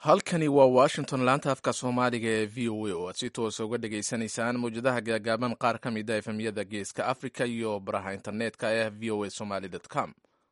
halkani waa washington laanta afka soomaaliga ee v o a oo aad si toosa uga dhagaysanaysaan mawjadaha gaagaaban qaar ka mid a efemyada geeska africa iyo baraha internetka ee v o a somaly com.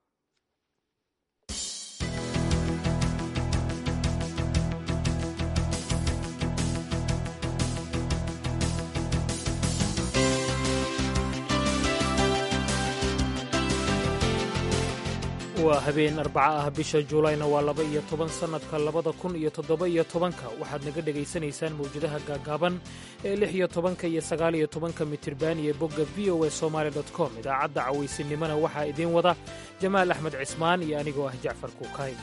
waa habeen arbaca ah bisha juulayna waa 12 sannadka 2017 waxaad naga dhegaysanaysaan mawjadaha gaagaaban ee 16 iyo 19 mitirban iyo bogga v o a somaly com. idaacadda cawaysinimona waxaa idiin wada jamaal axmed cismaan iyo anigoo ah jacfar kuukay.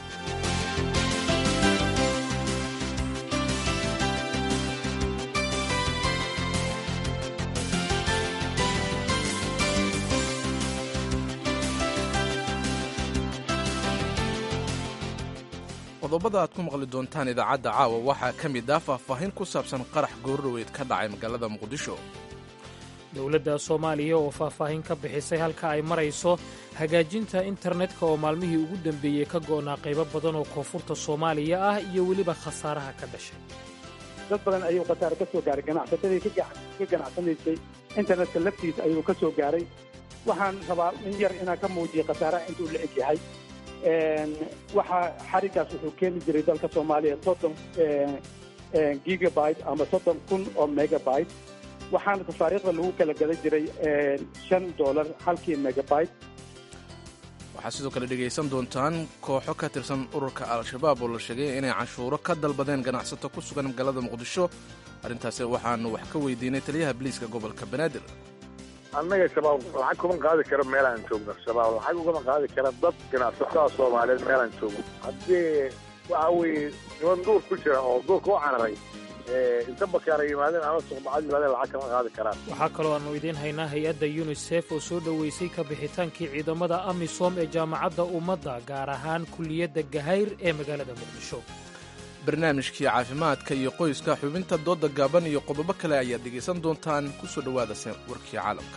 qodobada aad ku maqli doontaan idaacadda caawa waxaa ka mid ah faahfaahin ku saabsan qarax goordhoweyd ka dhacay magaalada muqdisho. dowladda soomaaliya oo faahfaahin ka bixisay halka ay marayso hagaajinta internetka oo maalmihii ugu dambeeyey ka go'naa qaybo badan oo koonfurta soomaaliya ah iyo weliba khasaaraha ka dhashay. dad badan ayuu khasaare ka soo gaaray ganacsatadii ka ganacsanaysay internetka laftiisa ayuu ka soo gaaray. waxaan rabaa in yar inaan ka muujiyo khasaaraha intuu la eg yahay. waxaa xarigaas wuxuu keeni jiray dalka soomaaliya 30 gigabyte ama 30,000 oo megabyte. waxaana tafaariikhda lagu kala gadan jiray $5 halkii megabyte. waxaad sidoo kale dhegaysan doontaan kooxo ka tirsan ururka al-shabaab oo la sheegay inay canshuuro ka dalbadeen ganacsato ku sugan magaalada muqdisho. arrintaasi waxaanu wax ka weydiinay taliyaha biliiska gobolka banaadir. annaga shabaab lacag kuma qaadi karo meel aan joogno. shabaab lacag ugama qaadi kara dad ganacsatada soomaaliyeed meel aan joogno. haddii waxa weeye niman duur ku jira oo duurka u cararay inta bakaara yimaadeen ama suqbacad yimaadeen lacag kama qaadi karaan. waxaa kaloo aannu idiin haynaa hay-adda yunisef oo soo dhoweysay ka bixitaankii ciidamada amisom ee jaamacadda ummadda gaar ahaan kulliyadda gahayr ee magaalada muqdisho. barnaamijkii caafimaadka iyo qoyska, xubinta dooda gaaban iyo qodobo kale ayaad dhegaysan doontaan. ku soo dhowaada warkii caalamka.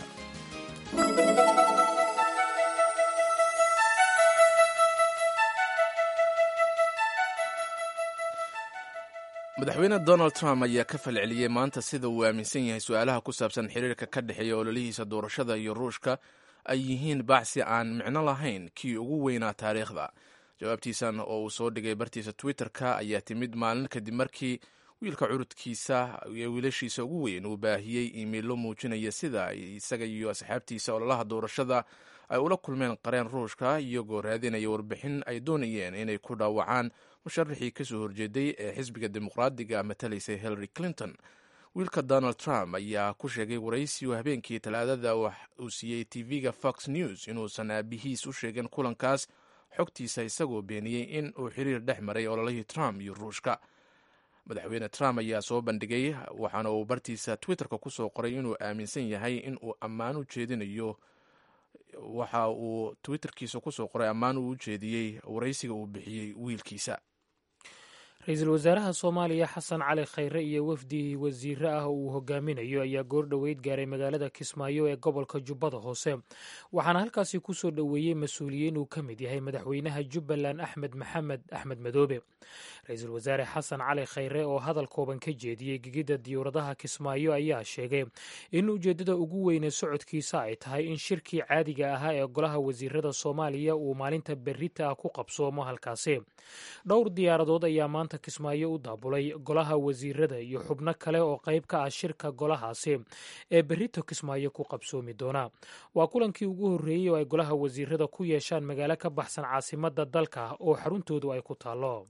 madaxweyne donald trump ayaa ka falceliyey maanta sida uu aaminsan yahay su-aalaha ku saabsan xiriirka ka dhexeeya ololihiisa doorashada iyo ruushka ay yihiin bacsi aan micno lahayn kii ugu weynaa taariikhda. jawaabtiisan oo uu soo dhigay bartiisa twitter-ka ayaa timid maalin kadib markii wiilka curudkiisa iyo wiilashiisa ugu weyn uu baahiyey iimaylo muujinaya sida isaga iyo asxaabtiisa ololaha doorashada ay ula kulmeen qareen ruushka iyagoo raadinaya warbixin ay doonayeen inay ku dhaawacaan musharaxii ka soo horjeeday ee xisbiga dimuqraadiga matalaysay hillary clinton. wiilka donald trump ayaa ku sheegay waraysigu habeenkii talaadada wax uu siiyey tv-ga fox news inuusan aabihiis u sheegin kulankaas xogtiisa isagoo beeniyey in uu xiriir dhex maray ololihii trump iyo ruushka. madaxweyne trump ayaa soo bandhigay waxaana uu bartiisa twitterka ku soo qoray inuu aaminsan yahay in uu ammaan u jeedinayo. waxa uu twitterkiisa ku soo qoray ammaan uu u jeediyey waraysiga uu bixiyey wiilkiisa. ra-iisul wasaaraha soomaaliya xasan cali khayre iyo wafdi wasiire ah oo uu hogaaminayo ayaa goordhoweyd gaaray magaalada kismaayo ee gobolka jubbada hoose. waxaana halkaasi ku soo dhoweeyey mas-uuliyiin uu ka mid yahay madaxweynaha jubbaland axmed maxamed axmed madoobe. ra-iisul wasaare xasan cali khayre oo hadal kooban ka jeediyey gegidda diyuuradaha kismaayo ayaa sheegay in ujeeddada ugu weyne socodkiisa ay tahay in shirkii caadiga ahaa ee golaha wasiirada soomaaliya uu maalinta berrita ah ku qabsoomo halkaasi. dhowr diyaaradood ayaa maanta kismaayo u daabulay golaha wasiirada iyo xubno kale oo qayb ka ah shirka golahaasi ee berrito kismaayo ku qabsoomi doona. waa kulankii ugu horreeyey oo ay golaha wasiirada ku yeeshaan magaalo ka baxsan caasimadda dalka oo xaruntoodu ay ku taallo.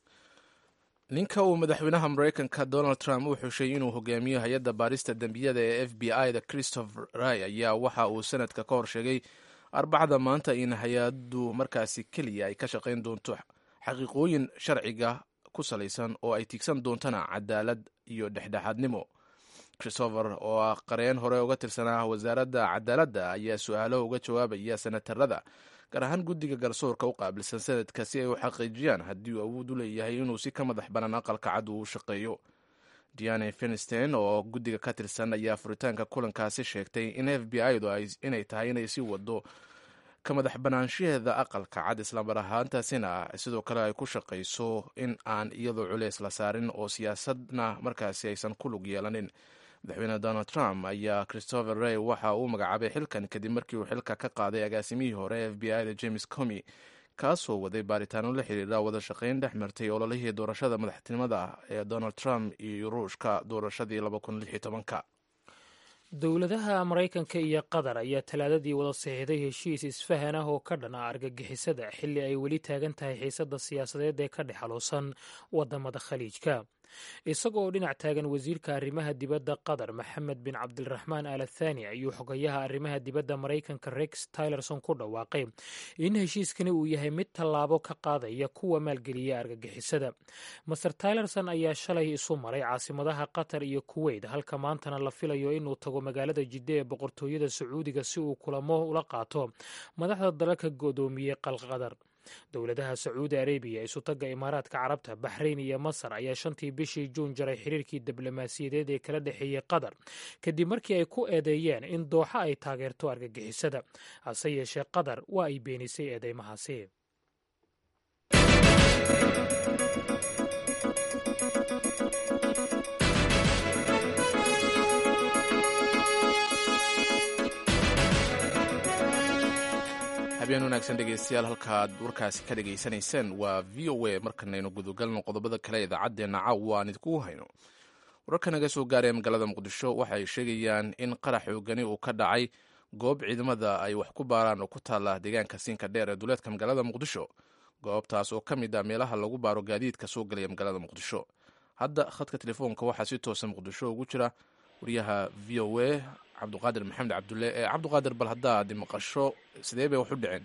ninka uu madaxweynaha maraykanka donald trump u xushay inuu hogaamiyo hay-adda baarista dembiyada ee f b i-da christopher ray ayaa waxa uu sanadka ka hor sheegay arbacada maanta in hay-addu markaasi keliya ay ka shaqayn doonto xaqiiqooyin sharciga ku salaysan oo ay tiigsan doontana cadaalad iyo dhexdhexaadnimo. christopher oo ah qareen hore uga tirsanaa wasaaradda cadaaladda ayaa su-aalo uga jawaabaya senatarada gaar ahaan guddiga garsoorka u qaabilsan sanadka si ay u xaqiijiyaan haddii uu awood u leeyahay inuu si ka madax bannaan aqalka cad uu shaqeeyo. diane feinstein oo guddiga ka tirsan ayaa furitaanka kulankaasi sheegtay in f b i-du inay tahay inay sii wado ka madax banaanshaheeda aqalka cad islamar ahaantaasina sidoo kale ay ku shaqayso in aan iyadoo culeys la saarin oo siyaasadna markaasi aysan ku lug yeelanin. madaxweyne donald trump ayaa christopher rey waxa uu magacaabay xilkan kadib markii uu xilka ka qaaday agaasimihii hore f b i da james comey kaasoo waday baaritaano la xiriira wada shaqayn dhex martay ololihii doorashada madaxtinimada ee donald trump iyo ruushka doorashadii 2016. dowladaha maraykanka iyo qatar ayaa talaadadii wada saxiixday heshiis isfahan ah oo ka dhan ah argagixisada xilli ay weli taagan tahay xiisadda siyaasadeed ee ka dhex xaloosan wadamada khaliijka. isagoo dhinac taagan wasiirka arrimaha dibadda qatar maxamed bin cabdiraxmaan al athani ayuu xogayaha arrimaha dibadda maraykanka rex tillerson ku dhawaaqay in heshiiskani uu yahay mid tallaabo ka qaadaya kuwa maalgeliya argagixisada. master tillerson ayaa shalay isu maray caasimadaha qatar iyo kuweyt halka maantana la filayo inuu tago magaalada jidde ee boqortooyada sacuudiga si uu kulamo ula qaato madaxda dalalka godoomiyey qatar. dowladaha sacuudi arabiya, isutaga imaaraadka carabta, baxrayn iyo masar ayaa 5tii bishii juun jaray xiriirkii diblomaasiyadeed ee kala dhexeeyey qatar kadib markii ay ku eedeeyeen in dooxa ay taageerto argagixisada. hase yeeshee qatar waa ay beenisay eedeymahaasi. habeen wanaagsan dhegeystayaal, halkaad warkaasi ka dhegaysanayseen waa v o a. markanaynu gudagalno qodobada kale idaacaddeena caawa aan idinkugu hayno. wararka naga soo gaaraya magaalada muqdisho waxay sheegayaan in qarax xoogani uu ka dhacay goob ciidamada ay wax ku baaraan oo ku taala deegaanka siinka dheer ee duleedka magaalada muqdisho. goobtaas oo ka mid ah meelaha lagu baaro gaadiidka soo galaya magaalada muqdisho. hadda khadka telefoonka waxaa si toosa muqdisho ugu jira wariyaha v o a cabduqaadir maxamed cabdulle. cabduqaadir, bal haddaad maqasho sidee bay wax u dhaceen?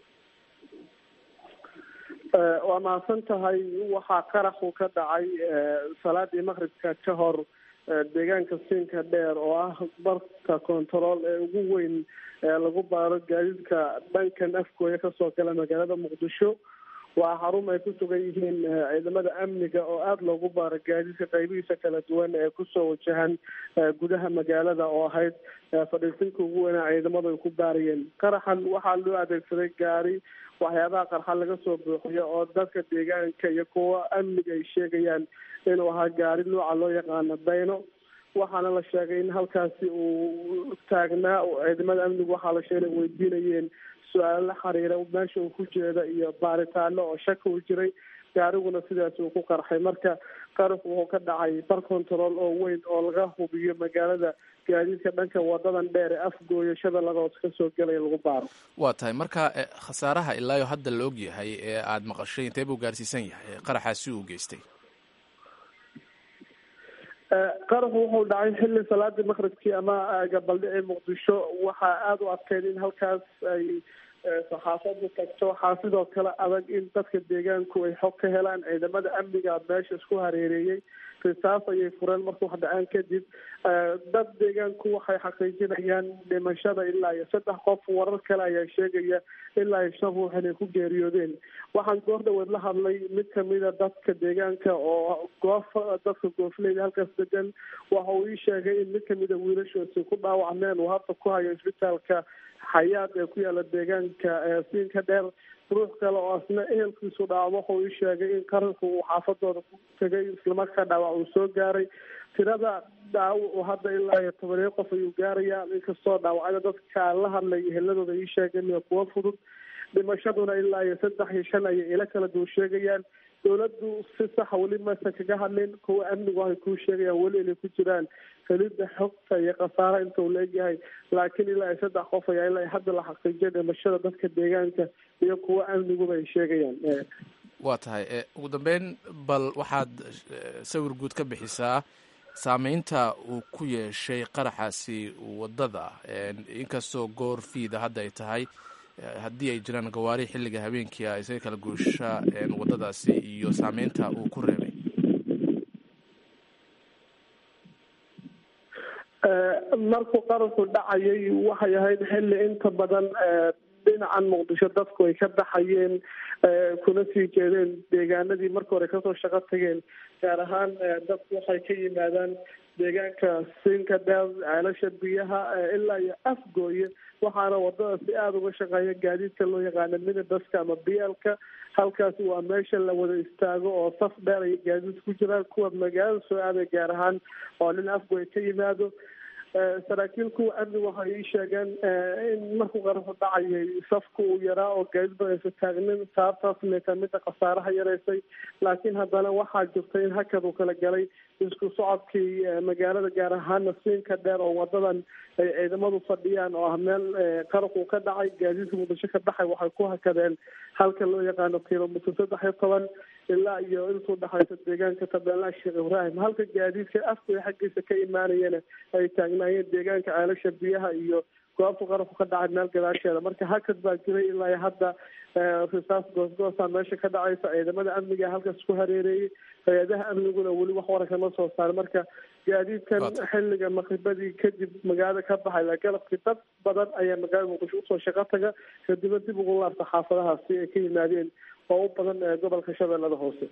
waa mahadsan tahay. waxaa qaraxu ka dhacay salaadii maqribka ka hor deegaanka siinka dheer oo ah barka kontarool ee ugu weyn ee lagu baaro gaadiidka dhankan afgooya kasoo gala magaalada muqdisho. waa xarun ay ku sugan yihiin ciidamada amniga oo aada loogu baaro gaadiidka qaybihiisa kala duwan ee kusoo wajahan gudaha magaalada oo ahayd fadhiisinka ugu weynaa ciidamadu ay ku baarayeen. qaraxan waxaa loo adeegsaday gaari waxyaabaha qarxa laga soo buuxiyo oo dadka deegaanka iyo kuwa amniga ay sheegayaan inuu ahaa gaari nooca loo yaqaano dayno. waxaana la sheegay in halkaasi uu taagnaa ciidamada amnigu waxaa la sheegay inay weydiinayeen su-aalo la xiriira meesha uu ku jeeda iyo baaritaano oo shaki uu jiray. gaariguna sidaas uu ku qarxay. marka qaraxu wuxuu ka dhacay bar control oo weyn oo laga hubiyo magaalada gaadiidka dhanka wadadan dheer ee afgooya shabeellada hoose kasoo gelaya lagu baaro. waa tahay marka khasaaraha ilaayo hadda la og yahay ee aada maqashay intee buu gaarsiisan yahay qaraxaasi uu geystay? qaraxu wuxuu dhacay xilli salaadii maqribkii ama gabaldhicii muqdisho. waxaa aada u adkeyd in halkaas ay saxaafadu tagto. waxaa sidoo kale adag in dadka deegaanku ay xog ka helaan. ciidamada amniga meesha isku hareereeyey risaas ayay fureen markuu wax dhacaan kadib. dad deegaanku waxay xaqiijinayaan dhimashada ilaa iyo 3 qof. warar kale ayaa sheegaya ilaa iyo 5 ruux inay ku geeriyoodeen. waxaan goor dhaweed la hadlay mid kamida dadka deegaanka oo dadka goofleyda halkaas degan. waxa uu ii sheegay in mid kamida wiilashoodsi ku dhaawacmeen uu hadda ku hayo isbitaalka xayaad ee ku yaala deegaanka siinka dheer. ruux kale oo asna ehelkiisu dhaawac wuxuu ii sheegay in qaraxu uu xaafadooda ku tegay islamarkaa dhaawac uu soo gaaray. tirada dhaawacu hadda ilaa iyo 10 qof ayuu gaarayaa. inkastoo dhaawacyada dadka aan la hadlay eheladooda ii sheegeen iyo kuwo fudud. dhimashaduna ilaa iyo 3 iyo 5 ayay ila kala duwan sheegayaan. dowladdu si saxa weli maysan kaga hadlin. kuwa amnigu waxay kuu sheegayaan weli inay ku jiraan helidda xogta iyo khasaara inta uu leegyahay. laakiin ilaa iyo 3 qof ayaa ilaa hadda la xaqiijiyay dhimashada dadka deegaanka iyo kuwa amniguba ay sheegayaan. waa tahay ugu dambeyn bal waxaad sawir guud ka bixisaa saameynta uu ku yeeshay qaraxaasi wadada, inkastoo goor fiida hadda ay tahay, haddii ay jiraan gawaari xilliga habeenkii a isaga kala goosha wadadaasi iyo saameynta uu ku reebay. markuu qaraxu dhacayay waxay ahayd xilli inta badan dhinacan muqdisho dadku ay ka baxayeen kuna sii jeedeen deegaanadii marka hore kasoo shaqo tageen. gaar ahaan dadku waxay ka yimaadaan deegaanka siinka dheer ceelasha biyaha ilaa iyo afgooye waxaana wadada si aada uga shaqeeya gaadiidka loo yaqaano minibaska ama bielka halkaasi waa meesha la wada istaago oo saf dheer ay gaadiid ku jiraan kuwa magaalada soo aaday gaar ahaan oo nin afgooye ka yimaado saraakiil kuwa amni waxay ii sheegeen in markuu qaraxu dhacayay safka uu yaraa oo gaadiid badan aysa taagnin sababtaasna taa midda khasaaraha yaraysay laakiin haddana waxaa jirta in hakad uu kala galay isku socodkii magaalada gaar ahaana siinka dheer oo wadadan ay ciidamadu fadhiyaan oo ah meel qaraxuu ka dhacay gaadiidka muqdisho ka baxay waxay ku hakadeen halka loo yaqaano kilomitr 13 ilaa iyo intuu dhexaysa deegaanka tabeelaha sheekh ibraahim halka gaadiidka afgooy xaggiisa ka imaanayana ay taagnaayeen deegaanka ceelasha biyaha iyo goobta qaraxu ka dhacay meel gadaasheeda marka hakad baa jiray ilaa iyo hadda risaas goosgoosa meesha ka dhacaysa ciidamada amniga halkaas ku hareereeyey hay-adaha amniguna weli wax wararka ma soo saaray marka gaadiidkan xilliga maqribadii kadib magaalada ka baxay la galabkii dad badan ayaa magaalada muqdisho usoo shaqo taga kadibna dib ugu laabta xaafadahaasi ay ka yimaadeen oo u badan gobolka shabeellada hoose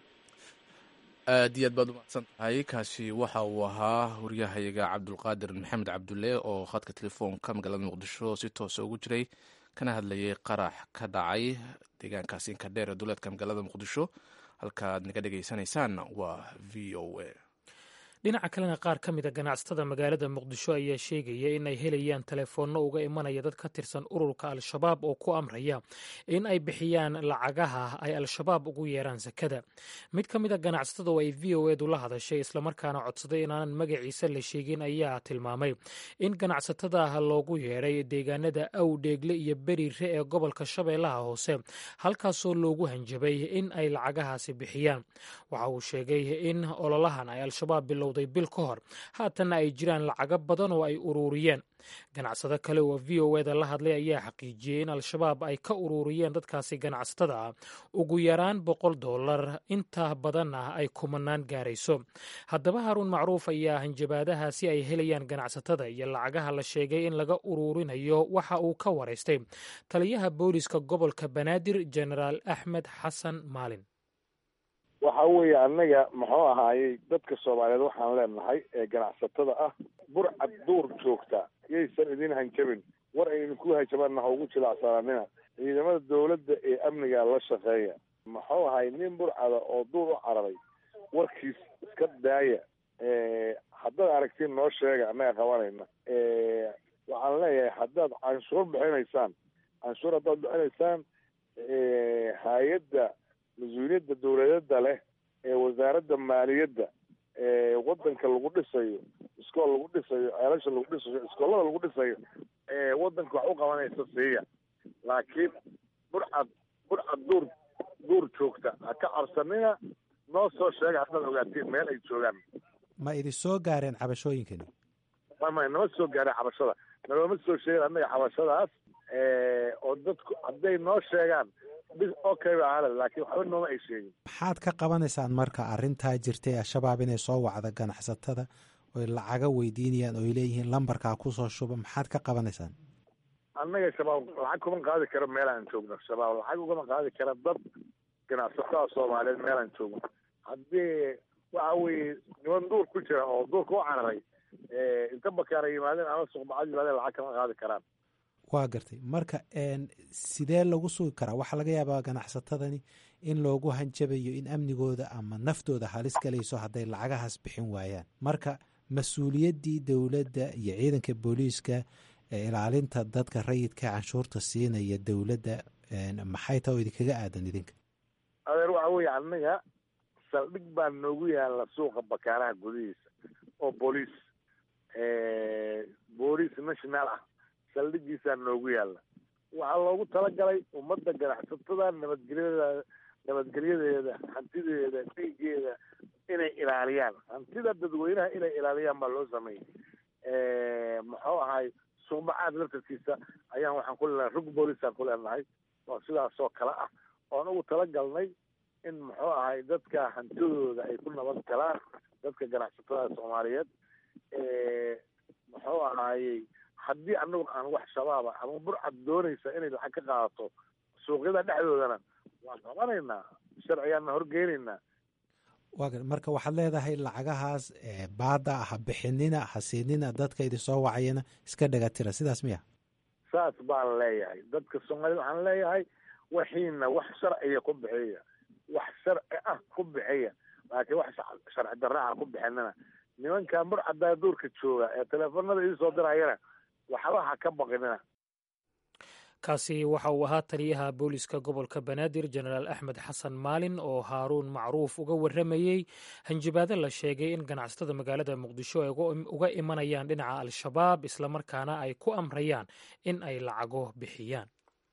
aad iyo aad baad umahadsan tahay kaasi waxa uu ahaa waryahayaga cabdulqaadir maxamed cabdulle oo khadka telefoonka magaalada muqdisho si toosa ugu jiray kana hadlayay qarax ka dhacay deegaankaas inka dheer ee duleedka magaalada muqdisho halkaaad naga dhegaysanaysaan waa v o a dhinaca kalena qaar ka mid a ganacsatada magaalada muqdisho ayaa sheegaya in ay helayaan telefoonno uga imanaya dad ka tirsan ururka al-shabaab oo ku amraya in ay bixiyaan lacagaha ay al-shabaab ugu yeeraan sakada mid ka mid a ganacsatada oo ay v o edu la hadashay islamarkaana codsaday inaanan magaciisa la sheegin ayaa tilmaamay in ganacsatada loogu yeedhay deegaanada awdheegle iyo beriire ee gobolka shabeellaha hoose halkaasoo loogu hanjabay in ay lacagahaasi bixiyaan waxa uu sheegay in ololahan ay al-shabaab bil ka hor haatanna ay jiraan lacago badan oo ay ururiyeen ganacsado kale oo v o eda la hadlay ayaa xaqiijiyey in al-shabaab ay ka ururiyeen dadkaasi ganacsatada ah ugu yaraan $100 inta badanna ay kumanaan gaarayso haddaba haruun macruuf ayaa hanjabaadahaasi ay helayaan ganacsatada iyo lacagaha la sheegay in laga ururinayo waxa uu ka waraystay taliyaha booliska gobolka banaadir genaraal axmed xasan maalin waxa weeye annaga muxuu ahaayey dadka soomaaliyeed waxaan leenahay ee ganacsatada ah burcad duur joogta yaysan idin hanjabin war ay idinku hanjabaanna ha ugu jilacsanaanina ciidamada dawladda ee amniga la shaqeeya muxuu ahaay nin burcada oo duur u cararay warkiis iska daaya haddaad aragtiin noo sheega annaga qabanayna waxaan leeyahay haddaad canshuur bixinaysaan hay-adda mas-uuliyadda dawladada leh ee wasaaradda maaliyadda ee wadanka lagu dhisayo iskool lagu dhisayo ceelasha lagu dhisayo iskoolada lagu dhisayo ee wadanka wax u qabanaysa siiya laakiin burcad duur joogta ha ka cabsanina noo soo sheega haddaad ogaatiin meel ay joogaan ma idin soo gaareen cabashooyinkani ma nama soo gaareen cabashada nalooma soo sheegin annaga cabashadaas oo dadku hadday noo sheegaan okay laakiin waxba nooma ay sheegin maxaad ka qabanaysaan marka arrintaa jirtay al-shabaab inay soo wacda ganacsatada oy lacaga weydiinayaan oy leeyihiin lambarkaa kusoo shuba maxaad ka qabanaysaan annaga shabaab lacag kuma qaadi karo meelaan joogno shabaab lacag ugama qaadi kara dad ganacsatada soomaaliyeed meelaan joogno haddii waxa weeye niman duur ku jira oo duurka u cararay inta bakaara yimaadeen ama suqbacad yimaadeen lacag kama qaadi karaan waa gartay marka sidee lagu sugi karaa waxaa laga yaabaa ganacsatadani in loogu hanjabayo in amnigooda ama naftooda halis galayso hadday lacagahaas bixin waayaan marka mas-uuliyaddii dowladda iyo ciidanka booliiska ee ilaalinta dadka rayidka canshuurta siinaya dowladda maxay taa oo idinkaga aadan idinka adeer waxa weeye annaga saldhig baa noogu yaalla suuqa bakaaraha gudihiisa oo booliis national ah saldhigiisaa noogu yaalla waxaa loogu talagalay ummadda ganacsatada nabadgelyadeeda hantideeda dhiigeeda inay ilaaliyaan hantida dadweynaha inay ilaaliyaan baa loo sameeyey muxuu ahay suuqbacaad laftarkiisa ayaan waxaan ku leenahay rug boolisaan ku leenahay oo sidaasoo kale ah oon ugu talagalnay in muxuu ahay dadka hantidooda ay ku nabad galaan dadka ganacsatada soomaaliyeed muxuu ahayey haddii anagu aan wax shabaaba ama burcad doonaysa inay lacag ka qaadato suuqyada dhexdoodana waan qabanaynaa sharcigaana horgeynaynaa marka waxaad leedahay lacagahaas baada ha bixinina ha siinina dadka idin soo wacayana iska dhagatira, sidaas miya? saas baan leeyahay. dadka soomaalida waxaan leeyahay waxiina wax sharciya ku bixiya, wax sharci ah ku bixiya, laakiin wax sharci darraha ku bixinana. nimankaa murcadaa duurka jooga ee teleefanada ii soo dirayana waxba ha ka baqinina. kaasi waxa uu ahaa taliyaha booliska gobolka banaadir jenaraal axmed xasan maalin oo haaruun macruuf uga warramayey hanjabaado la sheegay in ganacsatada magaalada muqdisho ay uga imanayaan dhinaca al-shabaab islamarkaana ay ku amrayaan in ay lacago bixiyaan.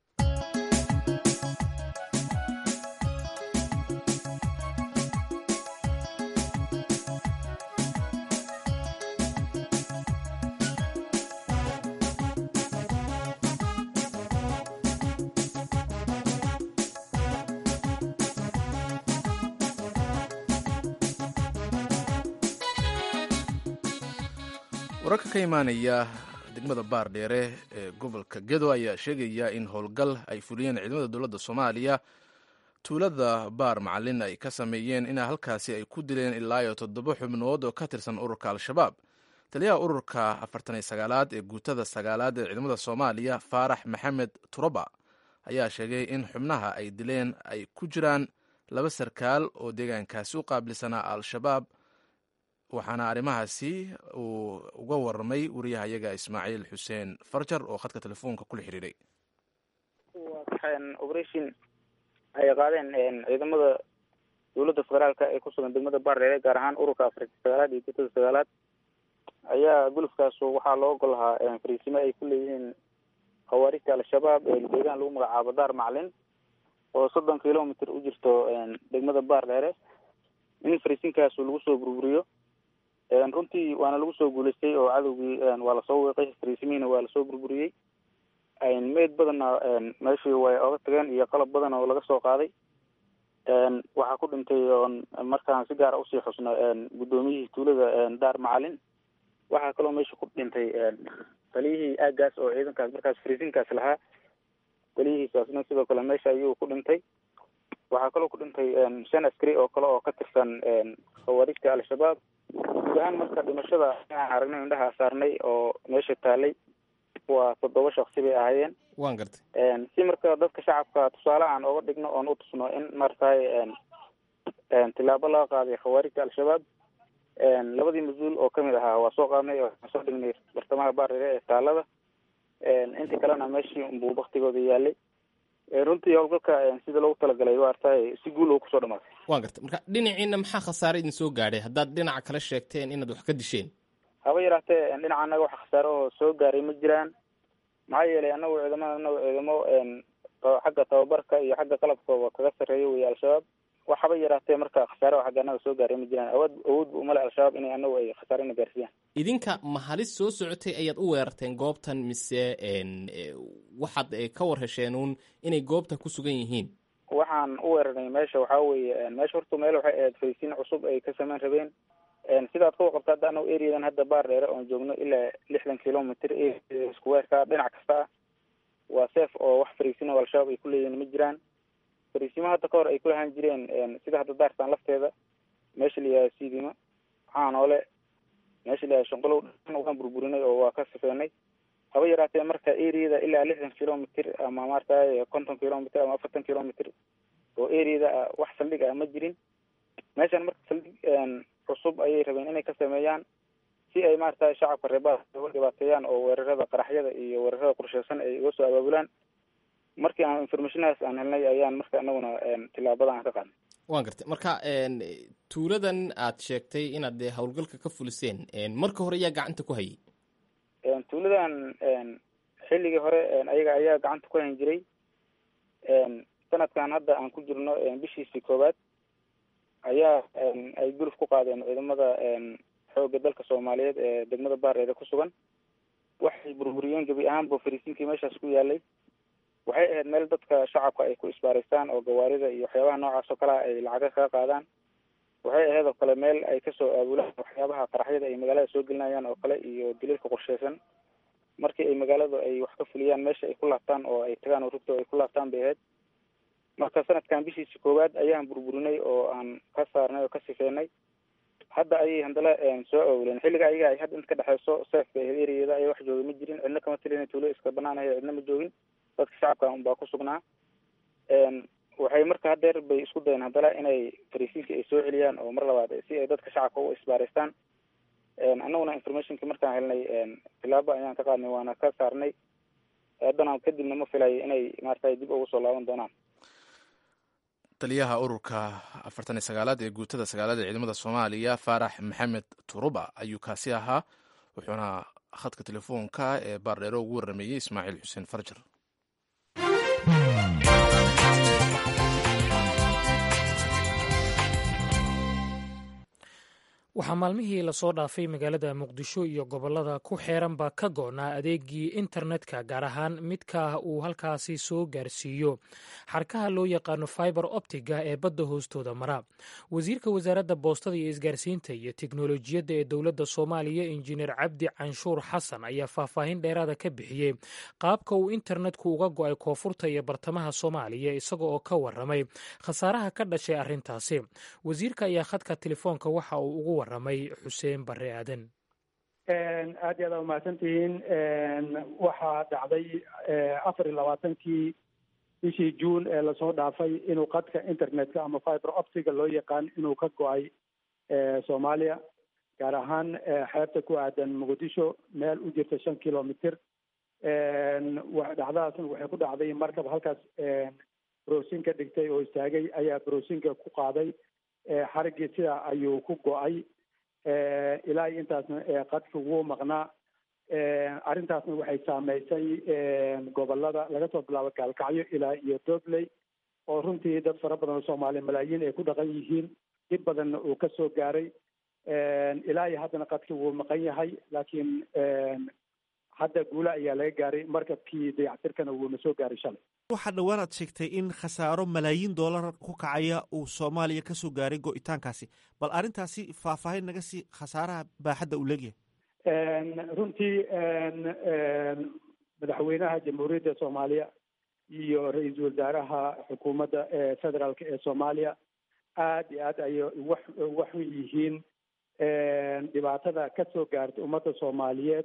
wararka ka imaanaya degmada baardheere ee gobolka gedo ayaa sheegaya in howlgal ay fuliyeen ciidamada dowladda soomaaliya tuulada baar macalin ay ka sameeyeen in halkaasi ay ku dileen ilaa iyo 7 xubnood oo ka tirsan ururka al-shabaab. taliyaha ururka 49aad ee guutada 9aad ee ciidamada soomaaliya faarax maxamed turaba ayaa sheegay in xubnaha ay dileen ay ku jiraan 2 sarkaal oo deegaankaasi u qaabilsanaa al-shabaab, waxaana arrimahaasi uu uga warramay wariyahayaga ismaaciil xuseen farjar oo khadka telefoonka kula xiriiray. operation ay qaadeen ciidamada dowladda federaalka ee ku sugan degmada baardheere gaar ahaan ururka 49aad iyo guutada 9aad ayaa gulufkaas waxaa loo ogol lahaa fariisimo ay ku leeyihiin khawaarijta al-shabaab ee deegaan lagu magacaabo daar macalin oo 30 kilomitr u jirto degmada baardheere in fariisinkaas lagu soo burburiyo. runtii waana lagu soo guulaystay oo cadowgii waa lasoo weeqay, fariisimihiina waa lasoo burburiyey. meyd badanna meeshii way oga tageen iyo qalab badan oo laga soo qaaday. waxaa ku dhintay oon markaan si gaara usii xusno guddoomiyihii tuulada daar macalin. waxaa kaloo meesha ku dhintay taliyihii aagaas oo ciidankaas markaas fariisinkaas lahaa, taliyihiisaasna sidoo kale meesha ayuu ku dhintay. waxaa kaloo ku dhintay 5 askari oo kale oo ka tirsan khawaarijta al-shabaab. guud ahaan marka dhimashada aan aragnay indhaha saarnay oo meesha taalay waa 7 shakhsi bay ahaayeen. waan gartay si marka dadka shacabka tusaale aan oga dhigno oon u tusno in martay tilaabo laga qaaday khawaarijta al-shabaab. labadii mas-uul oo kamid ahaa waa soo qaadnay oo soo dhignay bartamaha baardheere ee taalada. intii kalena meeshii unbuu baktigooda yaalay. runtii howlgalka sida loogu talagalay waa artay si guul oo kusoo dhamaatay. waan gartay marka dhinaciina maxaa khasaare idin soo gaadhay haddaad dhinaca kala sheegteen inaad wax ka disheen? haba yaraatee dhinaca annaga wax khasaare oo soo gaaray ma jiraan. maxaa yeelay anagu ciidamo xagga tababarka iyo xagga qalabkooda kaga sarreeya wey al-shabaab. waxaba yaraatee marka khasaare oo xagga annaga soo gaaray ma jiraan. awood umale al-shabaab inay anagu ay khasaarena gaarsiiyaan. idinka ma halis soo socotay ayaad u weerarteen goobtan mise waxaad ka war hesheenuun inay goobta ku sugan yihiin? waxaan u weerarnay meesha waxaa weeye meesha horta meel waxay ahayd fariisiin cusub ay ka samayn rabeen. sidaad ka waqabta hadda anagu areadan hadda baardheere oon joogno ilaa 60 kilomitr isku weerka dhinac kasta ah waa seef oo wax fariisiin oo al-shabaab ay ku leeyihiin ma jiraan. fariisimaha hadda ka hor ay ku lahaan jireen sida hadda daartaan lafteeda meesha la yihahdo siidima caanoole meesha la yihahdo shanqolow waan burburinay oo waa ka sifeynay. haba yaraatee marka areada ilaa 60 kilomitr ama maartay 50 kilomitr ama 40 kilomitr oo areada wax saldhig ah ma jirin. meeshan marka saldhig cusub ayay rabeen inay ka sameeyaan si ay maartay shacabka reebaa uga dhibaateeyaan oo weerarada qaraxyada iyo weerarada qorsheysan ay uga soo abaabulaan. markii aan informationaas aan helnay ayaan marka anaguna tilaabadan ka qaadnay. waan gartay marka tuuladan aad sheegtay inaad dee howlgalka ka fuliseen marka hore ayaa gacanta ku hayay? tuuladan xilligii hore ayaga ayaa gacanta ku hayn jiray. sanadkan hadda aan ku jirno bishiisii 1aad ayaa ay guluf ku qaadeen ciidamada xoogga dalka Soomaaliyeed ee degmada baardheere ku sugan. waxay burburiyeen gabi ahaanba fariisinkii meeshaas ku yaalay. waxay ahayd meel dadka shacabka ay ku isbaaraystaan oo gawaarida iyo waxyaabaha noocaas oo kale ay lacaga kaga qaadaan. waxay ahayd oo kale meel ay kasoo aabulaan waxyaabaha qaraxyada ay magaalada soo gelinayaan oo kale iyo dilalka qorsheysan. markii ay magaalada ay wax ka fuliyaan meesha ay ku laabtaan oo ay tagaan oo rugta ay ku laabtaan bay ahayd. marka sanadkan bishiisa koowaad ayaan burburinay oo aan ka saarnay oo ka sifeynay. hadda ayay handala soo awleen xilliga ayaga ay hadda inta ka dhexeyso seefka ereyeeda ay wax jooga ma jirin, cidna kama talin tuulo iska banaanahay, cidna ma joogin, dadka shacabka unbaa ku sugnaa. waxay marka hadeer bay isku dayeen haddana inay fariisiinka ay soo celiyaan oo mar labaad si ay dadka shacabka u isbaareystaan. annaguna informationki markaan helnay tilaabo ayaan ka qaadnay, waana ka saarnay. haddana kadibna ma filayo inay maaragtay dib ugu soo laaban doonaan. taliyaha ururka 49aad ee guutada 9aad ee ciidamada Soomaaliya Faarax Maxamed Turuba ayuu kaasi ahaa, wuxuuna khadka telefoonka ee Baardheero ugu warameeyay Ismaaciil Xuseen Farjar. waxaa maalmihii lasoo dhaafay magaalada muqdisho iyo gobolada ku xeeranba ka go'naa adeegii internetka, gaar ahaan midka uu halkaasi soo gaarsiiyo xarkaha loo yaqaano fiber optiga ee badda hoostooda mara. wasiirka wasaaradda boostada iyo isgaarsiinta iyo tiknolojiyadda ee dowladda Soomaaliya injineer Cabdi Canshuur Xasan ayaa faahfaahin dheeraada ka bixiyey qaabka uu internetku uga go'ay koonfurta iyo bartamaha Soomaaliya, isaga oo ka waramay khasaaraha ka dhashay arrintaasi. wasiirka ayaa khadka telefoonka waxa uu ugu waramay Xuseen Barre Aadan. aad iyo aad umahadsantihiin. waxaa dhacday 24 bishii Juun ee lasoo dhaafay inuu qadka internetka ama fiber optiga loo yaqaan inuu ka go'ay Soomaaliya, gaar ahaan xeebta ku aadan Muqdisho meel u jirta 5 kilomitir. dhacdadaasna waxay ku dhacday markab halkaas browsinka dhigtay oo istaagay ayaa browsinka ku qaaday xariggii, sidaa ayuu ku go'ay. ilaa intaasna qadka wuu maqnaa. arrintaasna waxay saameysay gobolada laga soo bilaabo Gaalkacyo ilaa iyo Doobley, oo runtii dad fara badan oo Soomaali malaayiin ay ku dhaqan yihiin, dib badanna uu ka soo gaaray. ilaa iyo haddana qadka wuu maqan yahay, laakiin hadda guula ayaa laga gaaray. markabkii dayactirkana wuuna soo gaaray shalay. waxaa dhowaan aad sheegtay in khasaaro malaayiin doolar ku kacaya uu Soomaaliya ka soo gaaray go'itaankaasi, bal arrintaasi faahfaahin naga sii, khasaaraha baaxadda uu leegyahay. runtii madaxweynaha jamhuuriyadda Soomaaliya iyo ra-iisul wasaaraha xukuumadda federaalka ee Soomaaliya aad iyo aad ayay wax u yihiin dhibaatada ka soo gaartay ummadda Soomaaliyeed.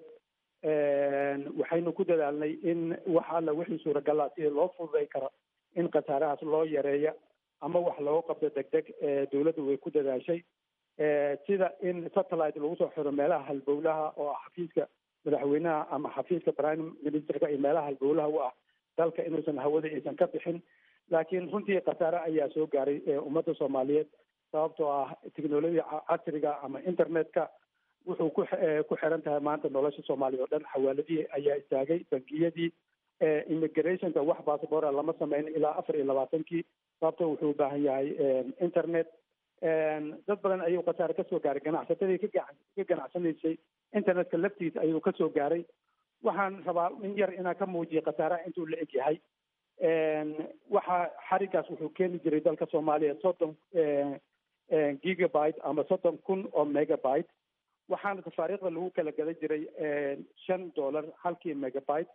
waxaynu ku dadaalnay in wax alla wixii suuragalaa sida loo fududay karo in khasaarahaas loo yareeya ama wax looga qabto degdeg. dowladdu way ku dadaashay sida in satellite lagu soo xiro meelaha halbowlaha oo ah xafiiska madaxweynaha ama xafiiska prime ministerka iyo meelaha halbowlaha u ah dalka, inuusan hawada aysan ka bixin. laakiin runtii khasaare ayaa soo gaaray ummadda Soomaaliyeed sababtoo ah teknolojiyada casriga ama internetka wuxuu ku xiran tahay maanta nolosha Soomaaliya oo dhan. xawaaladii ayaa istaagay, bangiyadii, immigrationka wax baasboora lama sameyn ilaa 24 sababtoo wuxuu u baahan yahay internet. dad badan ayuu khasaare kasoo gaaray. ganacsatadii ka ganacsanaysay internetka laftiisa ayuu kasoo gaaray. waxaan rabaa in yar inaan ka muujiyo khasaaraha intuu la eg yahay. waxa xarigaas wuxuu keeni jiray dalka Soomaaliya 30 gigabyte ama 30,000 oo megabyte, waxaana tafaariikhda lagu kala gadan jiray $5 halkii megabyte.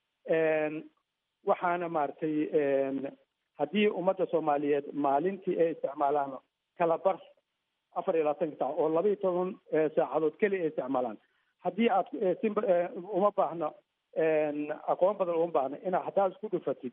waxaana maaragtay haddii ummadda Soomaaliyeed maalintii ay isticmaalaan kala bar 24 saac oo 12 saacadood keli ay isticmaalaan, haddii aad uma baahno aqoon badan uma baahno inaad haddaad isku dhufatid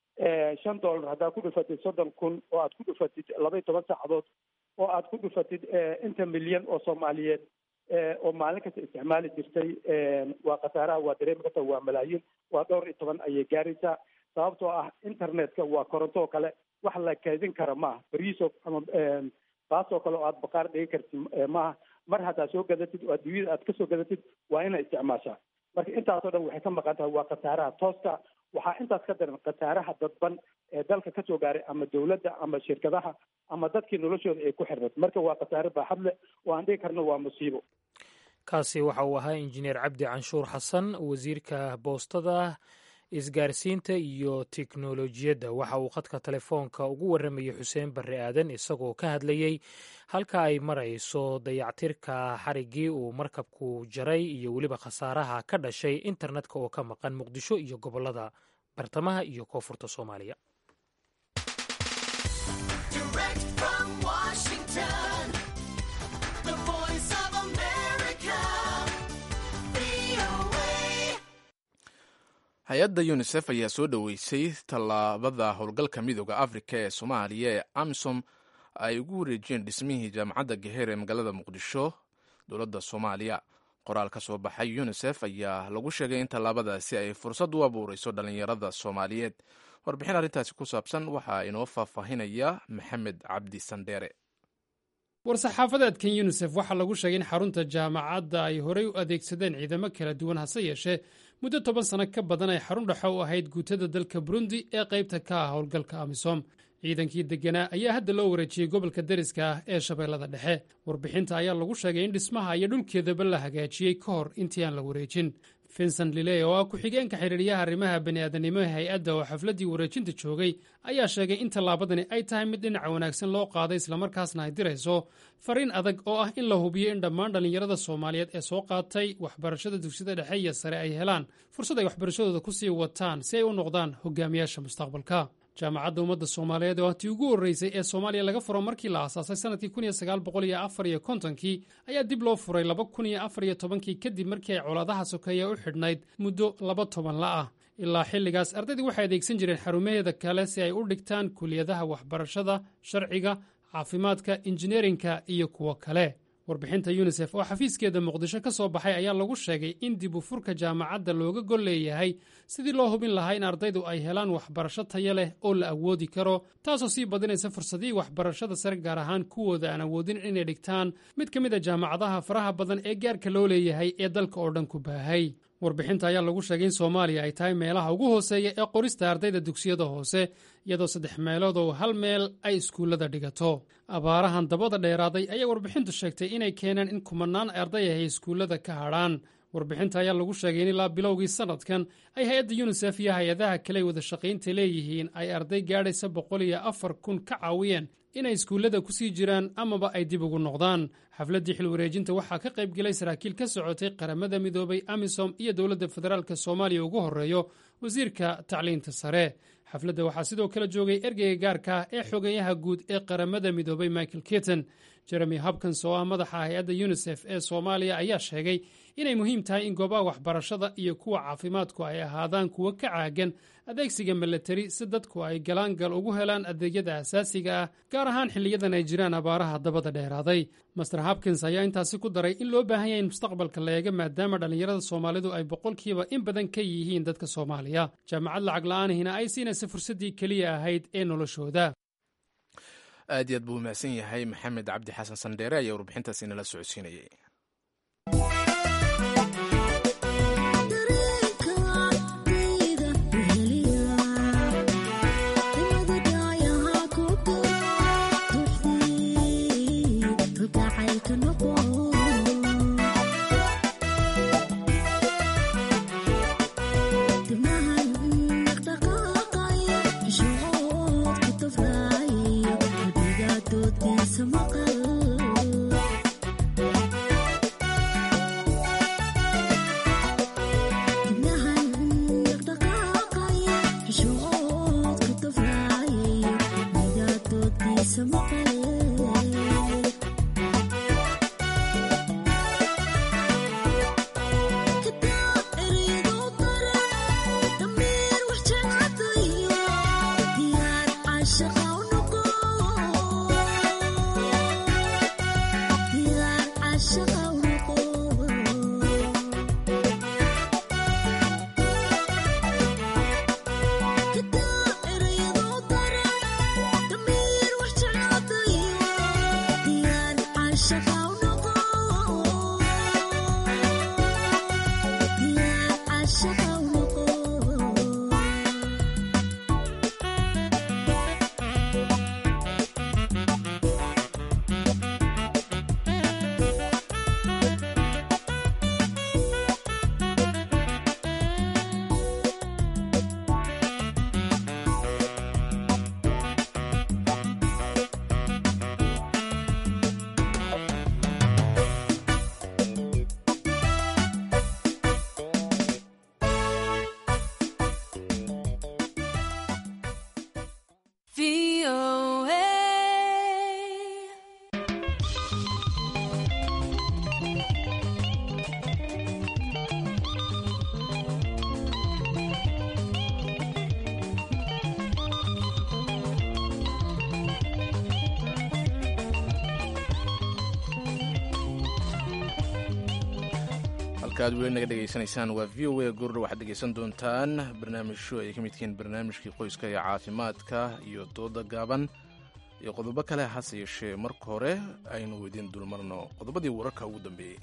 $5 haddaad ku dhufatid 30,000 oo aad ku dhufatid 12 saacadood oo aad ku dhufatid inta milyan oo Soomaaliyeed oo maalin kasta isticmaali jirtay, waa khasaaraha, waa dareemi karta, waa malaayiin, waa 12 ayay gaaraysaa. sababtoo ah internetka waa koronto oo kale, wax la kaydin kara maaha. bariiso ama baasoo kale oo aad baqaar dhigi kartid maaha. mar haddaad soo gadatid oo adduunyada aad kasoo gadatid waa inaad isticmaashaa. marka intaasoo dhan waxay ka maqan tahay waa khasaaraha tooska. waxaa intaas ka daran khasaaraha dadban ee dalka kasoo gaaray ama dowladda ama shirkadaha ama dadkii noloshooda ay ku xirnad. marka waa khasaare baaxad leh oo aan dhigi karno waa musiibo. kaasi waxa uu ahaa injineer Cabdi Canshuur Xasan, wasiirka boostada, isgaarsiinta iyo tiknolojiyadda. waxa uu khadka telefoonka ugu waramayay Xuseen Barre Aadan, isagoo ka hadlayey halka ay marayso dayactirka xariggii uu markabku jaray iyo weliba khasaaraha ka dhashay internetka oo ka maqan Muqdisho iyo gobolada bartamaha iyo koonfurta Soomaaliya. Direct from Washington, the voice of America, VOA. hay-adda unisef ayaa soo dhoweysay tallaabada howlgalka midooda afrika ee soomaaliya ee amisom ay ugu wareejiyeen dhismihii jaamacadda gaheer ee magaalada muqdisho dowladda soomaaliya. qoraal ka soo baxay unisef ayaa lagu sheegay in tallaabadaasi ay fursad u abuureyso dhallinyarada soomaaliyeed. warbixin arrintaasi ku saabsan waxaa inoo faahfaahinaya maxamed cabdi sandheere. war-saxaafadeedkan yunisef waxaa lagu sheegay in xarunta jaamacadda ay horey u adeegsadeen ciidamo kala duwan, hase yeeshee muddo 10 sano ka badan ay xarun dhexo u ahayd guutada dalka burundi ee qaybta ka ah howlgalka amisom. ciidankii deganaa ayaa hadda loo wareejiyey gobolka deriska ah ee shabeellada dhexe. warbixinta ayaa lagu sheegay in dhismaha iyo dhulkeedaba la hagaajiyey ka hor intii aan la wareejin. vincent liley oo ah ku-xigeenka xiriiryaha arrimaha bani'aadanimo ee hay-adda oo xafladdii wareejinta joogay ayaa sheegay in tallaabadani ay tahay mid dhinaca wanaagsan loo qaaday, islamarkaasna ay dirayso fariin adag oo ah in la hubiyo in dhammaan dhallinyarada soomaaliyeed ee soo qaatay waxbarashada dugsiyada dhexe iyo sare ay helaan fursad ay waxbarashadooda ku sii wataan si ay u noqdaan hogaamiyaasha mustaqbalka. jaamacadda ummadda soomaaliyeed oo tii ugu horreysay ee soomaaliya laga furo markii la aasaasay sannadkii 1954 ayaa dib loo furay 2014 kadib markii ay colaadaha sokeeya u xidhnayd muddo 2 la ah. ilaa xilligaas ardaydii waxay adeegsan jireen xarumaheeda kale si ay u dhigtaan kuliyadaha waxbarashada, sharciga, caafimaadka, injineerinka iyo kuwo kale. warbixinta yunisef oo xafiiskeeda muqdisho ka soo baxay ayaa lagu sheegay in dib u furka jaamacadda looga gol leeyahay sidii loo hubin lahaa in ardaydu ay helaan waxbarasho tayo leh oo la awoodi karo, taasoo sii badinaysa fursadihii waxbarashada sare, gaar ahaan kuwooda aan awoodin inay dhigtaan mid ka mid a jaamacadaha faraha badan ee gaarka loo leeyahay ee dalka oo dhan ku baahay. warbixinta ayaa lagu sheegay in soomaaliya ay tahay meelaha ugu hooseeya ee qorista ardayda dugsiyada hoose, iyadoo 3 meelood oo 1 meel ay iskuullada dhigato. abaarahan dabada dheeraaday ayaa warbixintu sheegtay inay keeneen in kumanaan arday ay iskuullada ka hadhaan. warbixinta ayaa lagu sheegay in ilaa bilowgii sannadkan ay hay-adda yunisef iyo hay-adaha kale wada shaqaynta leeyihiin ay arday gaadhaysa 104,000 ka caawiyeen inay iskuullada ku sii jiraan amaba ay dib ugu noqdaan. xafladdii xil wareejinta waxaa ka qayb gelay saraakiil ka socotay qaramada midoobay, amisom iyo dowladda federaalk soomaaliya ugu horreeyo wasiirka tacliinta sare. xafladda waxaa sidoo kale joogay ergeyga gaarka ah ee xogayaha guud ee qaramada midoobay michael keaton. jeremy hopkins oo ah madaxa hay-adda yunisef ee soomaaliya ayaa sheegay inay muhiim tahay in goobaha waxbarashada iyo kuwa caafimaadku ay ahaadaan kuwo ka caagan adeegsiga milatari si dadku ay galaangal ugu helaan adeegyada asaasiga ah, gaar ahaan xilliyadan ay jiraan abaaraha dabada dheeraaday. master hopkins ayaa intaasi ku daray in loo baahan yahay in mustaqbalka la eega, maadaama dhallinyarada soomaalidu ay 100% in badan ka yihiin dadka soomaaliya. jaamacad lacag la'aanihina ay siinaysa fursaddii keliya ahayd ee noloshooda. aad iyo aad buu mahadsan yahay maxamed cabdi xasan sandheere ayaa warbixintaasi inala socodsiinayay. halka aad weli naga dhegaysanaysaan waa v o a goordha waxaad dhegaysan doontaan barnaamijyo ay ka mid yihiin barnaamijkii qoyska iyo caafimaadka iyo dooda gaaban iyo qodobo kale hase yeeshee marka hore aynu weydiin dulmarno qodobadii wararka ugu dambeeyey.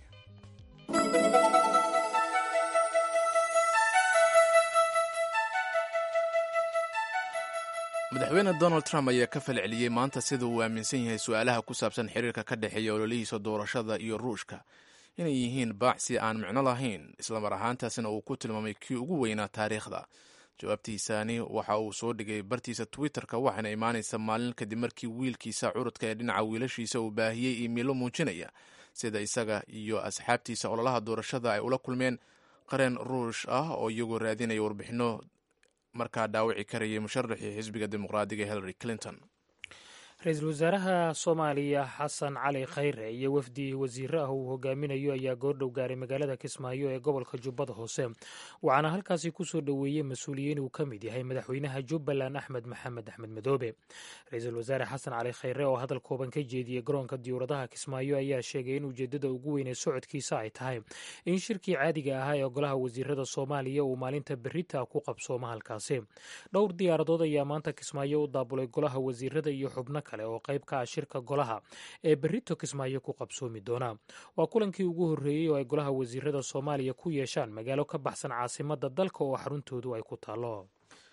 madaxweyne donald trump ayaa ka falceliyey maanta sida uu aaminsan yahay su-aalaha ku saabsan xiriirka ka dhexeeya ololihiisa doorashada iyo ruushka inay yihiin baacsi aan micno lahayn islamar ahaantaasina uu ku tilmaamay kii ugu weynaa taariikhda. jawaabtiisaani waxa uu soo dhigay bartiisa twitter-ka waxaana imaanaysa maalin kadib markii wiilkiisa curudka ee dhinaca wiilashiisa uu baahiyey iimaylo muujinaya sida isaga iyo asxaabtiisa ololaha doorashada ay ula kulmeen qareen ruush ah oo iyagoo raadinaya warbixinno markaa dhaawici karayay musharaxii xisbiga dimuqraadiga hillary clinton. ra-iisul wasaaraha soomaaliya xasan cali khayre iyo wafdi wasiire ah uu hogaaminayo ayaa goordhow gaaray magaalada kismaayo ee gobolka jubbada hoose waxaana halkaasi kusoo dhoweeyey mas-uuliyiin uu ka mid yahay madaxweynaha jubbaland axmed maxamed axmed madoobe. ra-iisul wasaare xasan cali khayre oo hadal kooban ka jeediyey garoonka diyuuradaha kismaayo ayaa sheegay in ujeedada ugu weyn ee socodkiisa ay tahay in shirkii caadiga ahaa ee golaha wasiirada soomaaliya uu maalinta berita ku qabsooma halkaasi. dhowr diyaaradood ayaa maanta kismaayo u daabulay golaha wasiirada iyo xubno kale oo qayb ka ah shirka golaha ee berito kismaayo ku qabsoomi doona. waa kulankii ugu horreeyey oo ay golaha wasiirada soomaaliya ku yeeshaan magaalo ka baxsan caasimada dalka oo xaruntoodu ay ku taalo.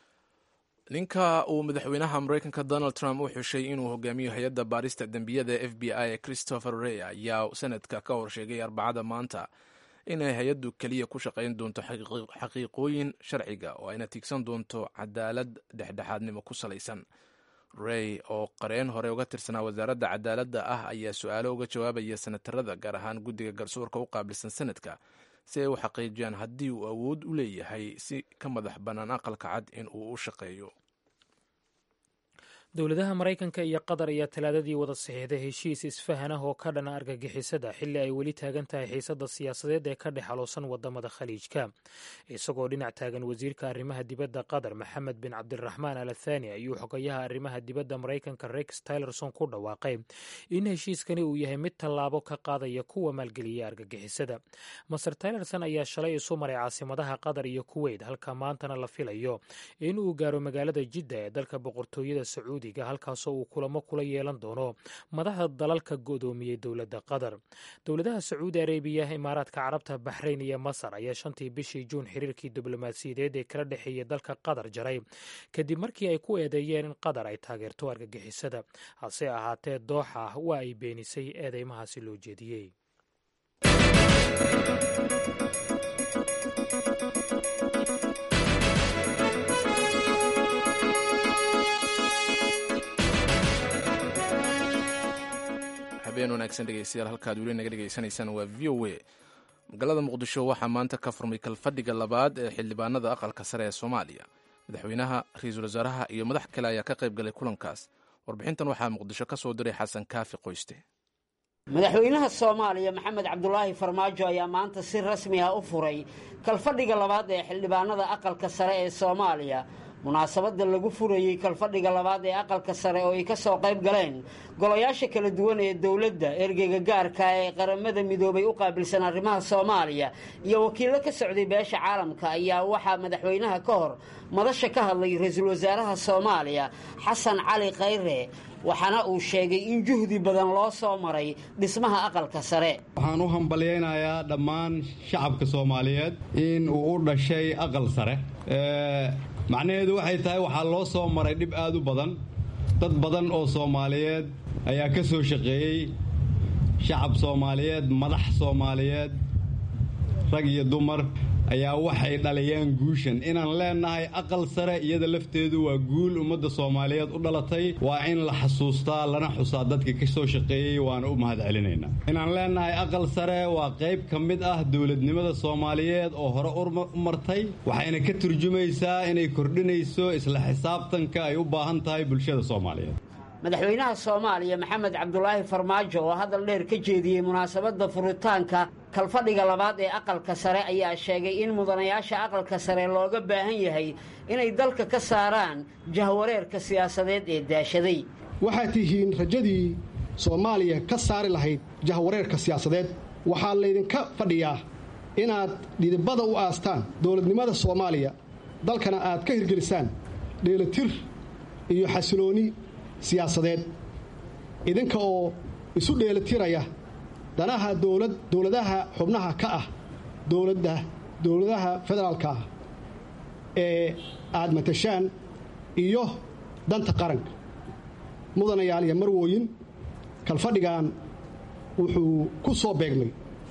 ninka uu madaxweynaha maraykanka donald trump u xushay inuu hogaamiyo hay-adda baarista dembiyada f b i ee christopher rey ayaa sanadka ka horsheegay arbacada maanta inay hay-addu keliya ku shaqayn doonto xaqiiqooyin sharciga oo ayna tiigsan doonto cadaalad dhexdhexaadnimo ku salaysan. rey oo qareen hore uga tirsanaa wasaaradda cadaaladda ah ayaa su-aalo uga jawaabaya senatarada gaar ahaan guddiga garsoorka u qaabilsan sanadka si ay u xaqiijiyaan haddii uu awood u leeyahay si ka madax bannaan aqalka cad in uu u shaqeeyo. dowladaha maraykanka iyo qatar ayaa talaadadii wada saxiixday heshiis isfahan ah oo ka dhana argagixisada xilli ay weli taagan tahay xiisada siyaasadeed ee ka dhex xaloosan wadamada khaliijka. isagoo dhinac taagan wasiirka arrimaha dibadda qatar maxamed bin cabdiraxmaan al athani ayuu xogayaha arrimaha dibadda maraykanka rex tillerson ku dhawaaqay in heshiiskani uu yahay mid tallaabo ka qaadaya kuwa maalgeliya argagixisada. master tillerson ayaa shalay isu maray caasimadaha qatar iyo kuweyt halka maantana la filayo in uu gaaro magaalada jidda ee dalka boqortooyada sacuudi halkaasoo uu kulamo kula yeelan doono madaxda dalalka godoomiyey dowladda qatar. dowladaha sacuudi arabiya, imaaraadka carabta, baxrayn iyo masar ayaa 5tii bishii juun xiriirkii diblomaasiyadeed ee kala dhexeeyay dalka qatar jaray kadib markii ay ku eedeeyeen in qatar ay taageerto argagixisada. hase ahaatee dooxa waa ay beenisay eedeymahaasi loo jeediyey. habeen wanaagsan dhegeystayaal halkaad weli naga dhegaysanaysaan waa v o a. magaalada muqdisho waxaa maanta ka furmay kalfadhiga labaad ee xildhibaanada aqalka sare ee soomaaliya. madaxweynaha, ra-iisul wasaaraha iyo madax kale ayaa ka qayb galay kulankaas. warbixintan waxaa muqdisho ka soo diray xasan kaafi qoyste. madaxweynaha soomaaliya maxamed cabdulaahi farmaajo ayaa maanta si rasmi ah u furay kalfadhiga labaad ee xildhibaanada aqalka sare ee soomaaliya. munaasabadda lagu furayey kalfadhiga labaad ee aqalka sare oo ay ka soo qayb galeen golayaasha kala duwan ee dowladda, ergeyga gaarka ee qaramada midoobay u qaabilsan arrimaha soomaaliya iyo wakiillo ka socday beesha caalamka ayaa waxaa madaxweynaha ka hor madasha ka hadlay ra-iisul wasaaraha soomaaliya xasan cali khayre waxaana uu sheegay in juhdi badan loo soo maray dhismaha aqalka sare. waxaan u hambalyaynayaa dhammaan shacabka soomaaliyeed in uu u dhashay aqal sare. macnaheedu waxay tahay waxaa loo soo maray dhib aad u badan. dad badan oo soomaaliyeed ayaa ka soo shaqeeyey, shacab soomaaliyeed, madax soomaaliyeed, rag iyo dumar ayaa waxay dhaliyeen guushan. inaan leenahay aqal sare iyada lafteedu waa guul ummadda soomaaliyeed u dhalatay. waa in la xasuustaa lana xusaa dadka ka soo shaqeeyey, waana u mahad celinaynaa. inaan leenahay aqal sare waa qayb ka mid ah dowladnimada soomaaliyeed oo hore u martay, waxayna ka turjumaysaa inay kordhinayso isla xisaabtanka ay u baahan tahay bulshada soomaaliyeed. madaxweynaha soomaaliya maxamed cabdulaahi farmaajo oo hadal dheer ka jeediyey munaasabadda furitaanka kalfadhiga labaad ee aqalka sare ayaa sheegay in mudanayaasha aqalka sare looga baahan yahay inay dalka ka saaraan jahwareerka siyaasadeed ee daashaday. waxaad tihiin rajadii soomaaliya ka saari lahayd jahwareerka siyaasadeed. waxaa laydinka fadhiyaa inaad dhidibada u aastaan dowladnimada soomaaliya dalkana aad ka hirgelisaan dheelatir iyo xasilooni siyaasadeed idinka oo isu dheelatiraya danaha dowladaha xubnaha ka ah dowladaha federaalka ah ee aad matashaan iyo danta qaranka mudanayaal iyo marwooyin kalfadhigan wuxuu ku soo beegmay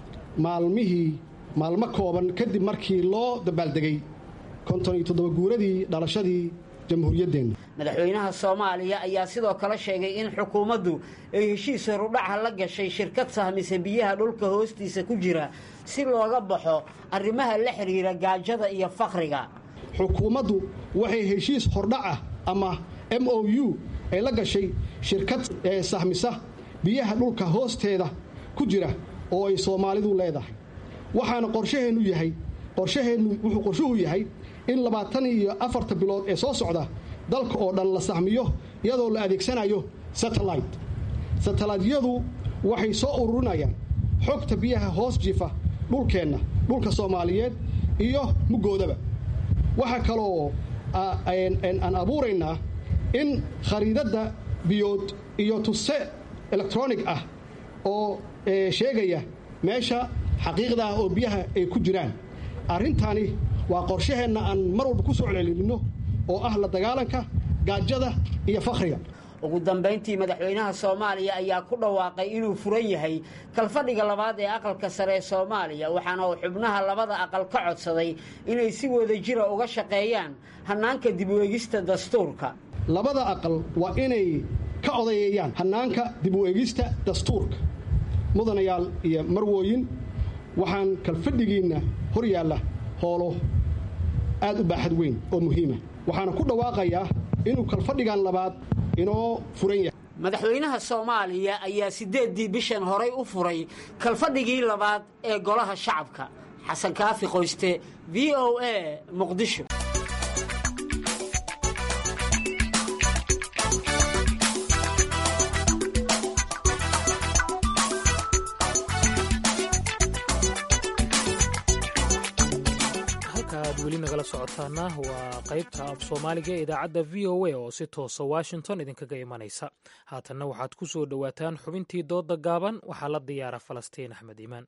maalmo kooban kadib markii loo dabaaldegay 57 guuradii dhalashadii jamhuuriyaddeenna madaxweynaha soomaaliya ayaa sidoo kale sheegay in xukuumaddu ay heshiis horudhaca la gashay shirkad sahmisa biyaha dhulka hoostiisa ku jira si looga baxo arrimaha la xiriira gaajada iyo faqriga xukuumaddu waxay heshiis hordhaca ama MOU ay la gashay shirkad sahmisa biyaha dhulka hoosteeda ku jira oo ay Soomaalidu leedahay waxaana qorshaheenu yahay in 24 bilood ee soo socda dalka oo dhan la sahmiyo iyadoo la adeegsanayo satellite-yadu waxay soo ururinayaan xogta biyaha hoos jiifa dhulka Soomaaliyeed iyo mugoodaba waxa kaloo aan abuuraynaa in khariidada biyood iyo tuse electronic ah oo sheegaya meesha xaqiiqda ah oo biyaha ay ku jiraan arrintani waa qorshaheenna aan mar walba ku soo celcelinno oo ah la dagaalanka gaajada iyo faqriga ugu dambayntii madaxweynaha Soomaaliya ayaa ku dhawaaqay inuu furan yahay kalfadhiga labaad ee aqalka sare ee Soomaaliya waxaana uu xubnaha labada aqal ka codsaday inay si wada jir ah uga shaqeeyaan hanaanka dib u eegista dastuurka labada aqal waa inay ka odayeeyaan hanaanka dib u eegista dastuurka mudanayaal iyo marwooyin waxaan kalfadhigiina hor yaalla hoolo aad u baaxad weyn oo muhiima waxaana ku dhawaaqayaa inuu kalfadhigan labaad inoo furan yahay madaxweynaha Soomaaliya ayaa 8 bishan horay u furay kalfadhigii labaad ee golaha shacabka xasan kaafi qoyste VOA Muqdisho weli nagala socotaana waa qaybta af soomaaliga ee idaacadda v o a oo si toosa washington idinkaga imanaysa haatanna waxaad ku soo dhowaataan xubintii dooda gaaban waxaa la diyaara falastiin axmed iimaan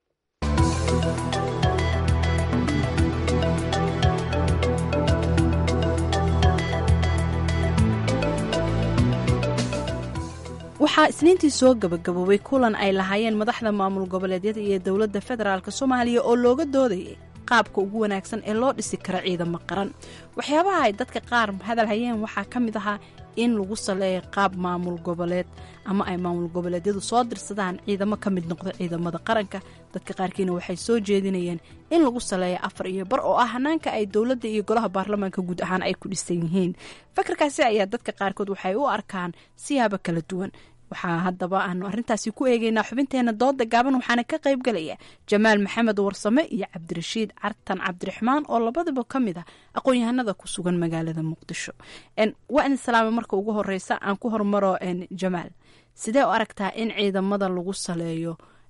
waxaa isniintii soo gabagaboobay kulan ay lahaayeen madaxda maamul goboleedyada iyo dowladda federaalk soomaaliya oo looga doodayay qaabka ugu wanaagsan ee loo dhisi karo ciidamo qaran waxyaabaha ay dadka qaar hadal hayeen waxaa ka mid ahaa in lagu saleeyo qaab maamul goboleed ama ay maamul goboleedyadu soo dirsadaan ciidamo ka mid noqda ciidamada qaranka dadka qaarkiina waxay soo jeedinayeen in lagu saleeyo 4 iyo bar oo ah hanaanka ay dowladda iyo golaha baarlamaanka guud ahaan ay ku dhisan yihiin fakarkaasi ayaa dadka qaarkood waxay u arkaan siyaabo kala duwan waxaa haddaba aanu arrintaasi ku eegaynaa xubinteena dooda gaaban waxaana ka qayb galaya jamaal maxamed warsame iyo cabdirashiid cartan cabdiraxmaan oo labadaba ka mid ah aqoon-yahanada ku sugan magaalada muqdisho waa in salaame marka ugu horeysa aan ku hormaro jamaal sidee u aragtaa in ciidamada lagu saleeyo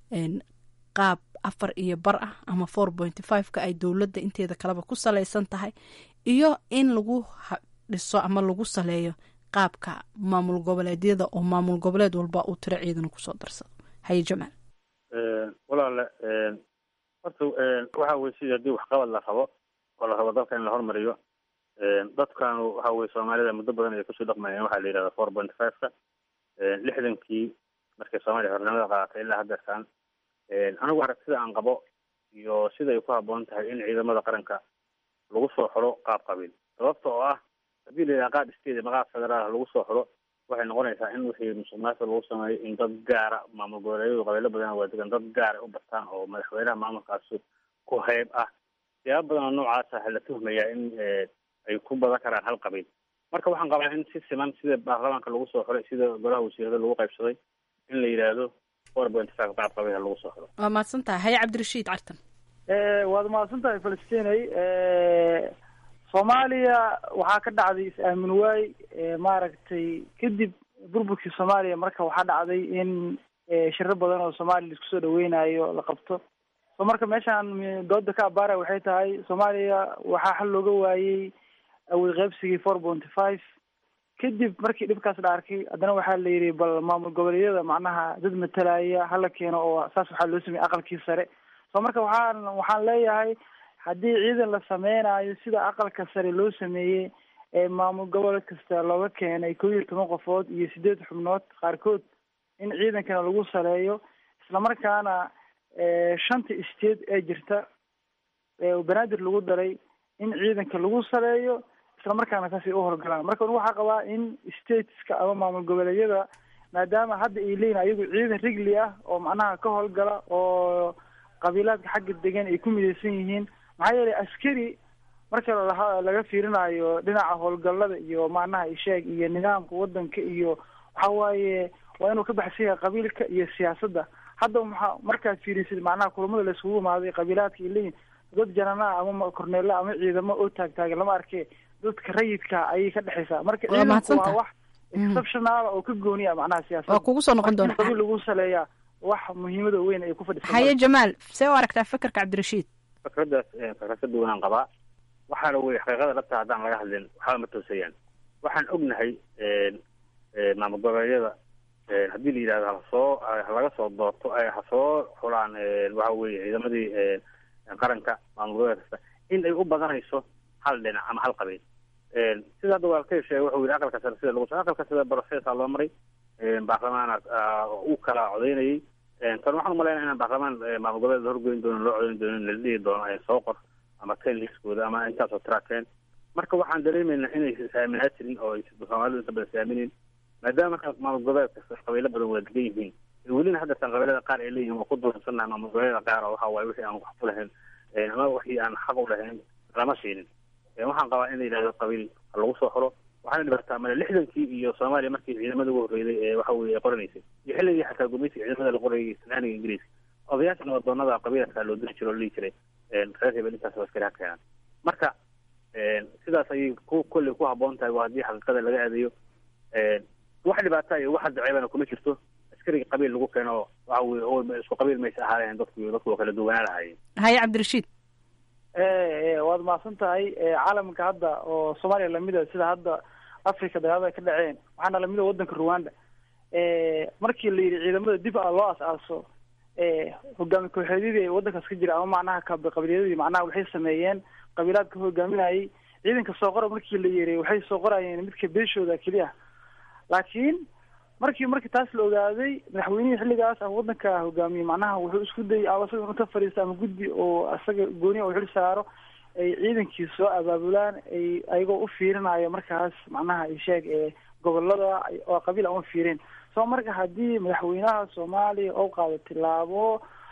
qaab 4 iyo bar ah ama 4.5ka ay dowladda inteeda kaleba ku saleysan tahay iyo in lagu dhiso ama lagu saleeyo qaabka maamul goboleedyada oo maamul goboleed walba uu tiro ciidan ku soo darsado haye jamaal walaale horta waxa weeye sidii haddii waxqabad la rabo oo la rabo dalka in la hormariyo dadkan waxa weeye soomaalida muddo badan ay kusoo dhaqmayeen waxaa la yidhahda 4.5ka 60kii markay soomaaliya xornimada qaadatay ilaa haddeertaan anigu aragtida aan qabo iyo sida ay ku habboon tahay in ciidamada qaranka lagu soo xoro qaab qabiil sababta oo ah haddii la yidhaha qaab isteeda maqaab federaal lagu soo xoro waxay noqonaysaa in wixii musuqmaasuqa lagu sameeyo in dad gaara maamul goboleedyadu qabiilo badan waa degan dad gaara u bartaan oo madaxweynaha maamulkaasi ku hayb ah siyaabo badan oo noocaasa la tuhmayaa in ay ku badan karaan hal qabiil marka waxaan qabaa in si siman sida baarlamaanka lagu soo xoray sida golaha wasiirada lagu qaybsaday in la yidhaahdo 4.5 qaab qabiil lagu soo xoro waa mahadsantahay haye cabdirashiid cartan waad mahadsantahay falastiinay soomaaliya waxaa ka dhacday is-aamin waay maaragtay kadib burburkii soomaaliya marka waxaa dhacday in shiro badan oo soomaaliya laisku soo dhaweynayo la qabto so marka meeshaan dooda ka abaara waxay tahay soomaaliya waxaa xal looga waayey awood qaybsigii 4.5 kadib markii dhibkaas la arkay haddana waxaa la yidhi bal maamul goboleedyada macnaha dad matalaya hala keeno oo saas waxaa loo sameeyey aqalkii sare so marka waxaan leeyahay haddii ciidan la sameynayo sida aqalka sare loo sameeyey ee maamul gobol kasta looga keenay 11 qofood iyo 8 xubnood qaarkood in ciidankana lagu saleeyo islamarkaana shanta state ee jirta banaadir lagu daray in ciidanka lagu saleeyo islamarkaana saasay u howlgalaan marka waxaa qabaa in stateska ama maamul goboleedyada maadaama hadda ay leeyihin ayagu ciidan rigli ah oo macnaha ka howlgala oo qabiilaadka xagga degan ay ku midaysan yihiin maxaa yeelay askari marka laga fiirinayo dhinaca howlgallada iyo macnaha isheeg iyo nidaamka wadanka iyo waxa waaye waa inuu ka baxsan yahay qabiilka iyo siyaasadda hadda markaad fiirisid macnaha kulamada la isugu imaaday qabiilaadka ay leeyihin dad janana ama korneela ama ciidamo oo taagtaagan lama arke dadka rayidka ayay ka dhexaysaa marka ciidanku waa wax exceptional oo ka gooniya macnaha siyaasadda waa kugu soo noqon doona qabiil lagu saleeyaa wax muhiimada weyn ay ku fadhisan haye jamaal see u aragtaa fikirka cabdirashiid fikradaas fikrad duwanaan qabaa waxaana wey xaqiiqada dhabta haddaan laga hadlin waxba ma toosayaan waxaan ognahay maamul goboleedyada haddii la yidhahdo halaga soo doorto ha soo xulaan waxa weye ciidamadii qaranka maamul goboleed kasta in ay u badanayso hal dhinac ama hal qabiil sida hadda walaalkay sheegay wuxuu yidhi aqalka sare sida lagu aqalka sida processa loo maray baarlamaana u kala codeynayay tan waxaan umaleynaa inaan baarlamaan maamul goboleed horgoyn doonin loo codeyn doonin la dhihi doono soo qor ama ten liskooda ama intaasoo trakeen marka waxaan dareemaynaa inay saaminaa jirin oo soomaalidu inta badan saaminin maadaama marka maamul goboleed kasta qabiilo badan wada degan yihiin welina haddatan qabiilada qaar ay leeyihin waa ku dulansannahay maamul goboleeda qaar oo waxa waaye wixii aan wax ku lahayn ama wixii aan xaq u lahayn lama siinin waxaan qabaa in la yidhahdo qabiil ha lagu soo xoro waxaana dhibaataa male 60kii iyo soomaaliya markii ciidamada ugu horreeyay ee waxa weye qoranaysay iyo xilligii xataa gumeysiga ciidamada la qorayay sanaaniga ingiriiska odayaasha nabadoonada qabiilka loo diri jiro oo la dhihi jiray reer hebel intaas askari ha keenaan marka sidaas ayay kolley ku habboon tahay waa haddii xaqiiqada laga aadayo wax dhibaata iyo wax daceebana kuma jirto askariga qabiil lagu keeno waxa weye isku qabiil maysa ahaayeen dadku waa kala duwanaa lahaayeen haye cabdirashiid waad mahadsan tahay caalamka hadda oo soomaaliya lamida sida hadda africa dagaalada ka dhaceen waxaana lamida wadanka rwanda markii la yidhi ciidamada dib loo as-aaso hogaami kooxeedyadii wadankaas ka jira ama macnaha qabiilyadii macnaha waxay sameeyeen qabiilaadka hogaaminayay ciidanka soo qora markii la yiri waxay soo qorayeen midka beeshooda keliya laakiin markii taas la ogaaday madaxweynihii xilligaas ah wadanka hogaamiyey macnaha wuxuu isku dayay asaga inuu ka fadhiisto ama guddi oo asaga gooniya uu xil saaro ay ciidankii soo abaabulaan ayagoo u fiirinayo markaas macnaha isheeg gobolada oo qabiil aan u fiirin soo marka haddii madaxweynaha soomaaliya oo qaado tilaabo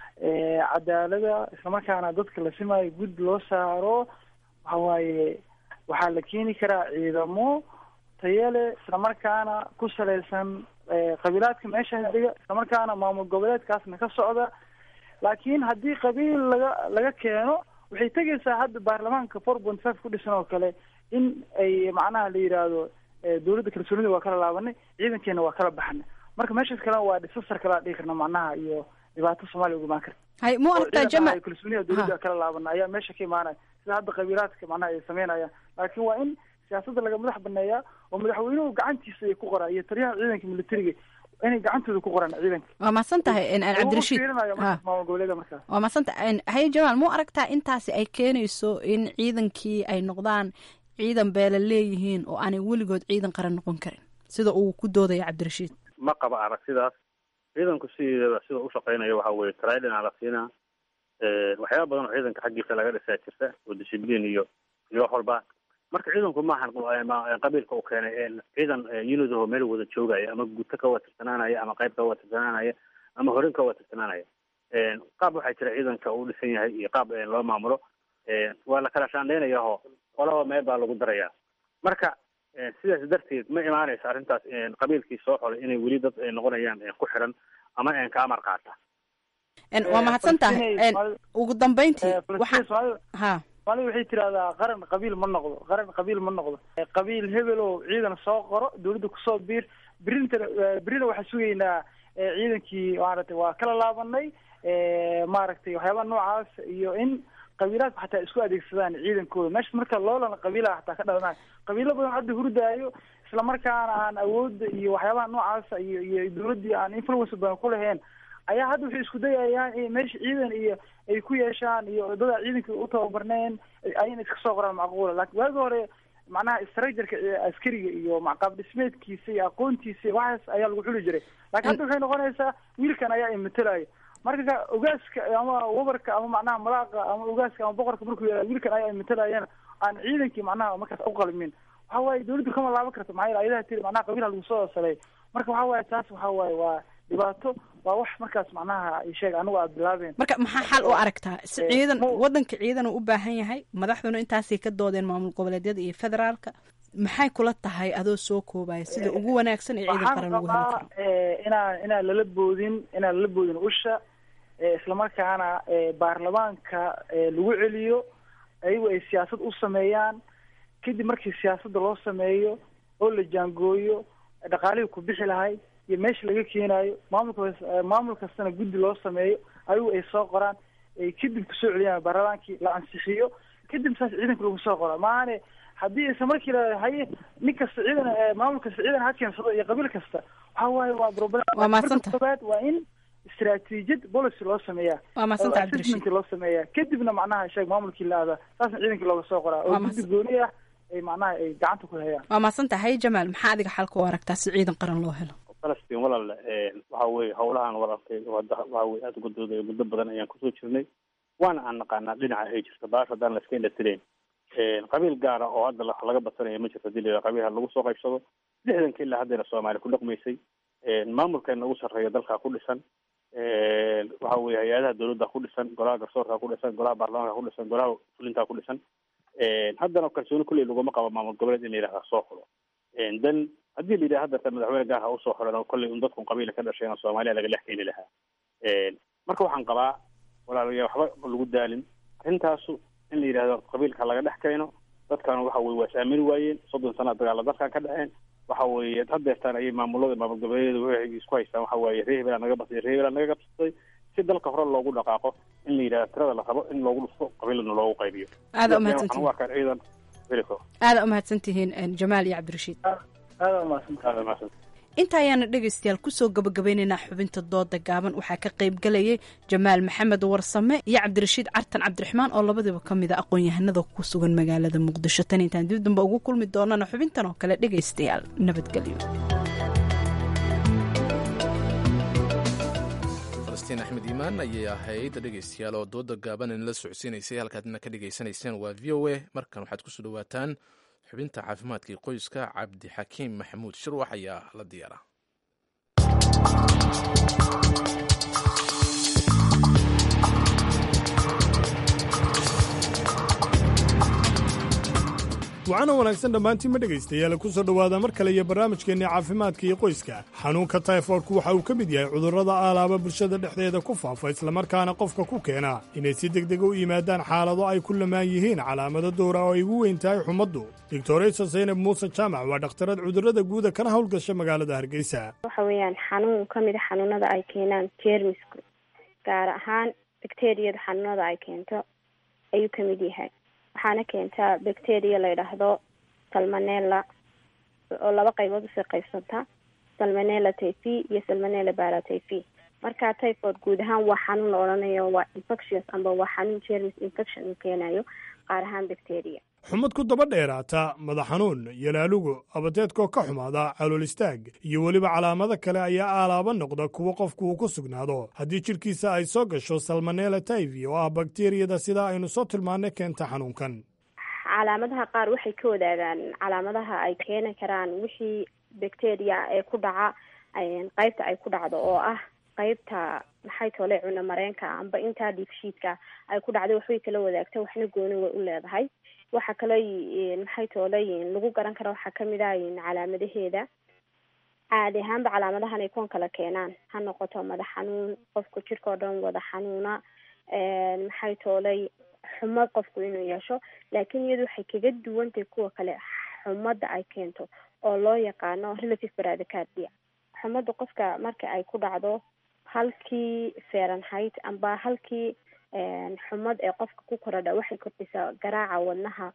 cadaalada islamarkaana dadka la simayo guddi loo saaro waxa waaye waxaa la keeni karaa ciidamo tayale islamarkaana ku salaysan qabiilaadka meesha dega islamarkaana maamul goboleedkaasna ka socda laakiin haddii qabiil laga keeno waxay tegaysaa hadda baarlamaanka 4.5 ku dhisan oo kale in ay macnaha la yidhaahdo dawladda kalsoonida waa kala laabanay ciidankeena waa kala baxnay marka meeshaas kalena waa disasar kala dhihi karna macnaha iyo dhibaato soomaaliya uga imaan karta hay mu aragtaa jamaal kalsoonida dawladda kala laabana ayaa meesha ka imaanaya sida hadda qabiilaadka macnaha ay sameynayaan laakiin waa in siyaasadda laga madax baneeyaa oo madaxweynuhu gacantiisa ay ku qoraan iyo taliyaha ciidanka militariga inay gacantooda ku qoraan ciidanka waa mahadsan tahay cabdirashiid maamul goboleeda markaas waa mahadsan tahay haye jamaal mu aragtaa intaasi ay keenayso in ciidankii ay noqdaan ciidan beela leeyihiin oo aanay weligood ciidan qaran noqon karin sida uu ku doodaya cabdirashiid ma qaba aragtidaas ciidanku sida u shaqeynayo waxa weye training la siinaa waxyaaba badan oo ciidanka xaggiisa laga dhisaa jirta oo discipline iyo wax walba marka ciidanku maahan qabiilka uu keenay ciidan unitaho meel wada joogaya ama guto ka wada tirsanaanaya ama qayb ka wada tirsanaanaya ama horin ka wada tirsanaanaya qaab waxaa jira ciidanka uu dhisan yahay iyo qaab loo maamulo waa la kala shaandheynayaho qolaba meel baa lagu daraya marka sidaas darteed ma imaanayso arrintaas qabiilkii soo xolay inay weli dad noqonayaan ku xiran ama ka amar qaata waa mahadsan tahay ugu dambeyntii soomaalida waxay tirahdaa qaran qabiil ma noqdo qabiil hebel oo ciidan soo qoro dawladda kusoo birina waxaa sugaynaa ciidankii maaragtay waa kala laabanay maaragtay waxyaabaha noocaas iyo in qabiilaadku xataa isku adeegsadaan ciidankooda meesha marka loolan qabiilaha xataa ka dhalanay qabiilo badan hadda hurdaayo isla markaana aan awoodda iyo waxyaabaha noocaasa iyo dawladdii aan influence badan ku lahayn ayaa hadda waxay isku dayayaan in meesha ciidan iyo ay ku yeeshaan iyo dada ciidanka u tababarneen ayna iska soo qoraan macquula laakiin waagi hore macnaha structureka askariga iyo qaab dhismeedkiisa iyo aqoontiisa waxaas ayaa lagu xuli jiray laakiin hadda waxay noqonaysaa wiilkan ayaa imatelayo marka ogaaska ama wabarka ama macnaha malaaqa ama ogaaska ama boqorka markuu yahay wiilkan ayaa imatalayana aan ciidankii macnaha markaas u qalmin waxa waaye dawladdu kama laaban karto maxaa yeele ayadaha tiri macnaha qabiilha lagu soo salay marka waxa waaye taas waxa waaye waa dhibaato waa wax markaas macnaha sheeg anigu aad bilaabeen marka maxaa xal u aragtaa si ciidan wadanka ciidan uu u baahan yahay madaxduna intaasay ka doodeen maamul goboleedyada iyo federaalka maxay kula tahay adoo soo koobaya sida ugu wanaagsan ee ciidan qaran lagu heli karo inaan lala boodin usha isla markaana baarlamaanka lagu celiyo ayagu ay siyaasad u sameeyaan kadib markii siyaasadda loo sameeyo oo la jaangooyo dhaqaalihii ku bixi lahay iyo meesha laga keenaayo maamul kastana guddi loo sameeyo ayagu ay soo qoraan ay kadib kusoo celiyaan baarlamaankii la ansixiyo kadib saas ciidanka lagu soo qoraa maahane haddii isla markii la haye nin kasta ciidan maamul kasta ciidan ha keensado iyo qabiil kasta waxa waaye waa problem waa mahadsanta waa in istaraatiijiyad policy loo sameeyaa waa mahadsanta assessment loo sameeyaa kadibna macnaha sheeg maamulkii la aada saasna ciidankii looga soo qoraa oo guddi gooni ah ay macnaha ay gacanta ku hayaan waa mahadsanta haye jamaal maxaa adiga xalka u aragtaa si ciidan qaran loo helo falastiin walaale waxa weye howlahan wadartay waxa weye aada uga doodayo muddo badan ayaan kusoo jirnay waana aan naqaanaa dhinaca ay jirto baash haddaan laska indhatireyn qabiil gaara oo hadda laga badsanaya ma jirto hadii la qabiilha lagu soo qaybsado 60 ilaa haddayna soomaali ku dhaqmaysay maamulkeena ugu sarreeya dalka ku dhisan waxa weye hay-adaha dawladda ku dhisan golaha garsoorka ku dhisan golaha baarlamaanka ku dhisan golaha fulinta ku dhisan haddana kalsooni kulley laguma qabo maamul goboleed in la yidhahda soo xulo dan haddii la yidhaha hadda madaxweyne gaar ha usoo xulan oo kolley un dadkun qabiila ka dhasheen soomaaliya laga dhex keeni lahaa marka waxaan qabaa walaalayaa waxba lagu daalin arrintaasu in la yidhahdo qabiilka laga dhex keeno dadkan waxa weye waa is-aamini waayeen 30 sana dagaala dalkan ka dhaceen waxa weeye hadeertaan ayay maamul goboleedyada waxay isku haystaan waxa waaye reer hebel naga basay reer hebel naga qabsatay si dalka hore loogu dhaqaaqo in la yidhahdo tirada la rabo in loogu dhufto qabiilna loogu qaybiyo aada umahadsantihiin waa kan ciidan veliko aada umahadsantihiin jamaal iyo cabdirashiid aada umahadsantihiin inta ayaana dhegaystayaal kusoo gabagabaynaynaa xubinta dooda gaaban waxaa ka qaybgalayay jamaal maxamed warsame iyo cabdirashiid cartan cabdiraxmaan oo labadiiba ka mid a aqoon-yahanada ku sugan magaalada muqdisho tan intaan dib damba ugu kulmi doonana xubintan oo kale dhegaystayaal nabadgelyo falastiin axmed iimaan ayay ahayd dhegaystayaal oo dooda gaaban in la socodsiinaysay halkaadna ka dhegaysanayseen waa v o a markan waxaad kusoo dhawaataan xubinta caafimaadkii qoyska cabdixakiim maxamuud shirwax ayaa la diyaara waxaana wanaagsan dhammaantiinma dhegaystayaal ku soo dhowaada mar kale iyo barnaamijkeenni caafimaadka iyo qoyska xanuunka tayfoodku waxa uu ka mid yahay cudurrada aalaaba bulshada dhexdeeda ku faafa islamarkaana qofka ku keena inay si degdega u yimaadaan xaalado ay ku lamaan yihiin calaamado dowra oo ay ugu weyn tahay xumaddu doctoraysa saynab muuse jaamac waa dhakhtarad cudurrada guuda kana howlgasha magaalada hargeysa waxa weeyaan xanuun ka mid a xanuunada ay keenaan jeermisku gaar ahaan bakteriyada xanuunada ay keento ayuu ka mid yahay waxaana keentaa bacteria la yidhaahdo salmonella oo laba qaybood usii qaybsanta salmonella typhi iyo salmonella paratyphi marka typhoid guud ahaan waa xanuun la odhanayo waa infectious amba waa xanuun germis infection uu keenayo qaar ahaan bacteria xumad ku daba dheeraata madax xanuun yalaalugu abateedkoo ka xumaada calool istaag iyo weliba calaamado kale ayaa aalaaba noqda kuwo qofku uu ku sugnaado haddii jidhkiisa ay soo gasho salmonella typhi oo ah bakteriyada sidaa aynu soo tilmaannay keenta xanuunkan calaamadaha qaar waxay ka wadaagaan calaamadaha ay keeni karaan wixii bacteria ee ku dhaca qaybta ay ku dhacdo oo ah qaybta maxay toole cuna mareenka amba intaa dhiifshiidka ay ku dhacday waxbay kala wadaagta waxna gooni way u leedahay waxa kale maxay toolay lagu garan kara waxaa kamid ah calaamadaheeda caadi ahaanba calaamadahan ay koon kala keenaan ha noqoto madax xanuun qofku jirka oo dhan wada xanuuna maxay toolay xumad qofku inuu yeesho laakiin iyadu waxay kaga duwantahay kuwa kale xumada ay keento oo loo yaqaano relative bradycardia xumada qofka marka ay ku dhacdo halkii Fahrenheit amba halkii xumad ee qofka ku korodha waxay kordhisaa garaaca wadnaha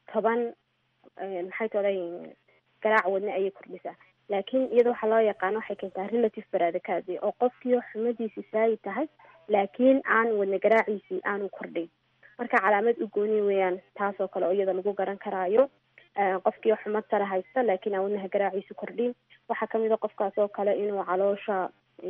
10 maxay tahay garaaca wadnaha ayay kordhisaa laakiin iyada waxa loo yaqaan waxay keentaa relative bradycardia oo qofkii xumadiisa saay tahay laakiin aan wadna garaaciisi aanu kordhin marka calaamad u gooni weeyaan taasoo kale oo iyada lagu garan karaayo qofkii xumad sare haysta laakiin aan wadnaha garaaciisa kordhin waxaa kamid ah qofkaas oo kale inuu caloosha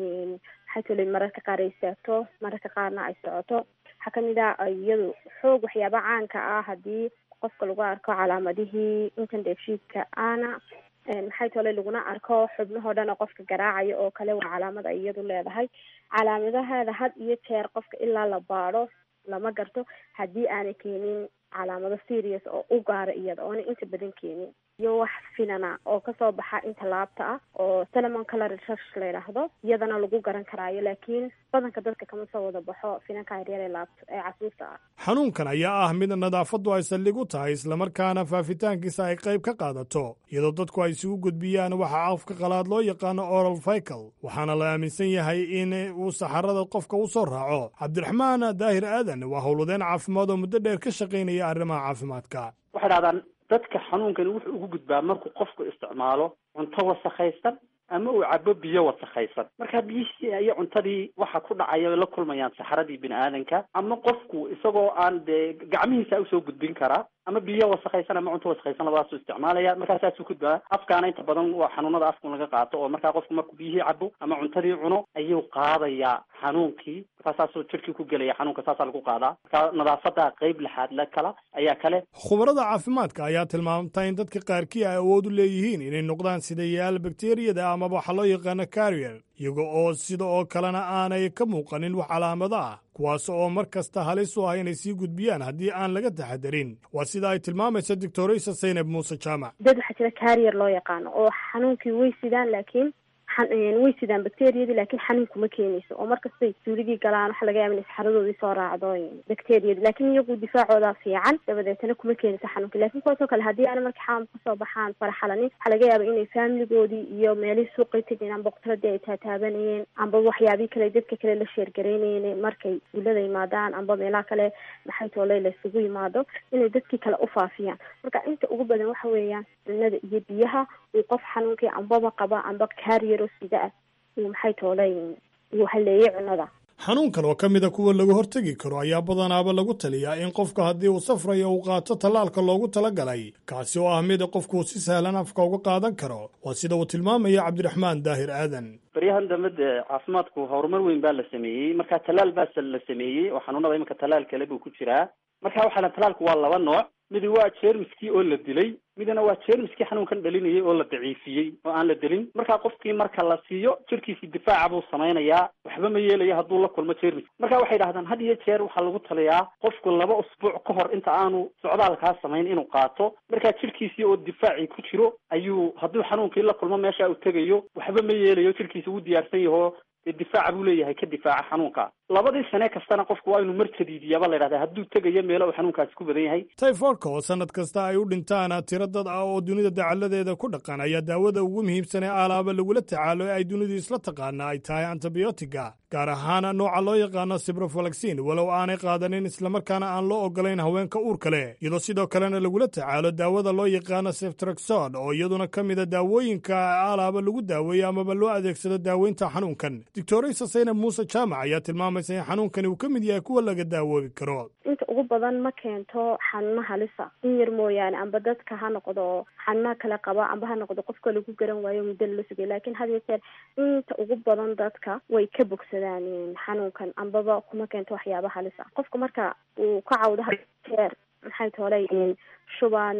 maxay tahay mararka qaar ay istaagto mararka qaarna ay socoto waxaa kamid ah iyadu xoog waxyaaba caanka ah haddii qofka lagu arko calaamadihii intan dheefshiidka aana maxay tahay laguna arko xubnahoo dhan oo qofka garaacaya oo kale waa calaamad ay iyadu leedahay calaamadaheeda had iyo jeer qofka ilaa la baadho lama garto haddii aanay keenin calaamado serious oo u gaara iyada oona inta badan keenin iyo wax finana oo kasoo baxa inta laabta ah oo Salomon color research la yiraahdo iyadana lagu garan karaayo laakiin badanka dadka kama soo wada baxo finanka yaryar ee laabta ee casuusta ah xanuunkan ayaa ah mid nadaafadu ay saldhig u tahay islamarkaana faafitaankiisa ay qayb ka qaadato iyadoo dadku ay isugu gudbiyaan waxa afka qalaad loo yaqaano oral fecal waxaana la aaminsan yahay in uu saxarada qofka u soo raaco cabdiraxmaan daahir aadan waa howlwadeen caafimaad oo muddo dheer ka shaqaynaya arrimaha caafimaadka waxay dhahdaan dadka xanuunkani wuxuu ugu gudbaa markuu qofku isticmaalo cunto wasakhaysan ama uu cabo biyo wasakhaysan marka biyihii iyo cuntadii waxa ku dhacaya la kulmayaan saxaradii bini aadanka ama qofku isagoo aan dee gacmihiisa usoo gudbin karaa ama biyo wasakhaysan ama cunto wasakhaysan labadaasuu isticmaalaya markaasaasuu gudbaa afkaana inta badan waa xanuunada afka laga qaato oo markaa qofku markuu biyihii cabo ama cuntadii cuno ayuu qaadayaa xanuunkii markaasaasuu jirkii ku gelaya xanuunka saasaa lagu qaadaa marka nadaafada qayb lixaad la kala ayaa kale khubarada caafimaadka ayaa tilmaamta in dadka qaarkii ay awood u leeyihiin inay noqdaan sidayaal bakteeriyada amaba waxa loo yaqaano carrier iyaga oo sida oo kalena aanay ka muuqanin wax calaamado ah kuwaas oo mar kasta halis u ah inay sii gudbiyaan haddii aan laga taxadarin waa sida ay tilmaamayso doctoraysa Zainab Muuse Jaamac dad waxaa jira carrier loo yaqaano oo xanuunkii way sidaan laakiin way sidaan bakteeriyadii laakiin xanuunku ma keenayso oo markastay suuligii galaan waxa laga yaabaa in saxaradoodii soo raacdo bakteeriyadii laakiin iyagu difaacooda fiican dabadeetana kuma keenayso xanuunka laakiin kuwaasoo kale haddii aana markii xanuunka kasoo baxaan faraxalanin waxaa laga yaabaa inay faamiligoodii iyo meelihii suuqay tegeen amba boqoradii ay taataabanayeen amba waxyaabihii kale dadka kale la sheergaraynayeen markay ulada yimaadaan amba meelaha kale maxay toolay la isugu yimaado inay dadkii kale u faafiyaan marka inta ugu badan waxa weeyaan cunada iyo biyaha uu qof xanuunkii ambaba qaba amba carrier sida uu maxay toolay uu haleeyay cunada xanuunkan oo ka mid a kuwa lagu hortegi karo ayaa badanaaba lagu taliyaa in qofka haddii uu safrayo uu qaato tallaalka loogu talagalay kaasi oo ah mid qofku si sahlan afka uga qaadan karo waa sida uu tilmaamaya cabdiraxmaan daahir aadan baryahan dambe dee caafimaadku horumar weyn baa la sameeyey marka tallaal baa la sameeyey oo xanuunada iminka tallaal kale buu ku jiraa marka waxaa la tallaalku waa laba nooc midi waa jeermiskii oo la dilay midna waa jeermiskii xanuunkan dhalinayay oo la daciifiyey oo aan la dilin markaa qofkii marka la siiyo jirkiisii difaaca buu samaynayaa waxba ma yeelayo hadduu la kulmo jeermis marka waxay dhahdaan had iyo jeer waxaa lagu taliyaa qofku 2 usbuuc ka hor inta aanu socdaalkaa samayn inuu qaato markaa jirkiisii oo difaacii ku jiro ayuu hadduu xanuunkii la kulmo meesha uu tegayo waxba ma yeelayo jirkiisa uu diyaarsan yaho difaaca buu leeyahay ka difaaca xanuunka 2 sane kastana qofku waa inuu mar jadiidiyaba la yidhahdaa hadduu tegayo meelo uu xanuunkaasi ku badan yahay tayfoodka oo sanad kasta ay u dhintaan tiro dad ah oo dunida dacaladeeda ku dhaqan ayaa daawada ugu muhiimsan ee alaaba lagula tacaalo ee ay dunidu isla taqaana ay tahay antibiyootiga gaar ahaan nooca loo yaqaano ciprofloxacin walow aanay qaadanin islamarkaana aan loo ogolayn haweenka uurka leh iyadoo sidoo kalena lagula tacaalo daawada loo yaqaano ceftriaxone oo iyaduna ka mida daawooyinka alaaba lagu daaweeyo amaba loo adeegsado daaweynta xanuunkan doctoraysa Zainab Muuse Jaamac ayaa tilmaamaysa in xanuunkani uu ka mid yahay kuwa laga daawoobi karo inta ugu badan ma keento xanuuno halisa in yar mooyaane amba dadka ha noqdo xanuunaha kale qaba amba ha noqdo qofka lagu garan waayo muddo la sugay laakiin had iyo jeer inta ugu badan dadka way ka bogsadaan xanuunkan ambaba kuma keento waxyaaba halisa qofka marka uu ka cawdo had jeer maxay toolay shuban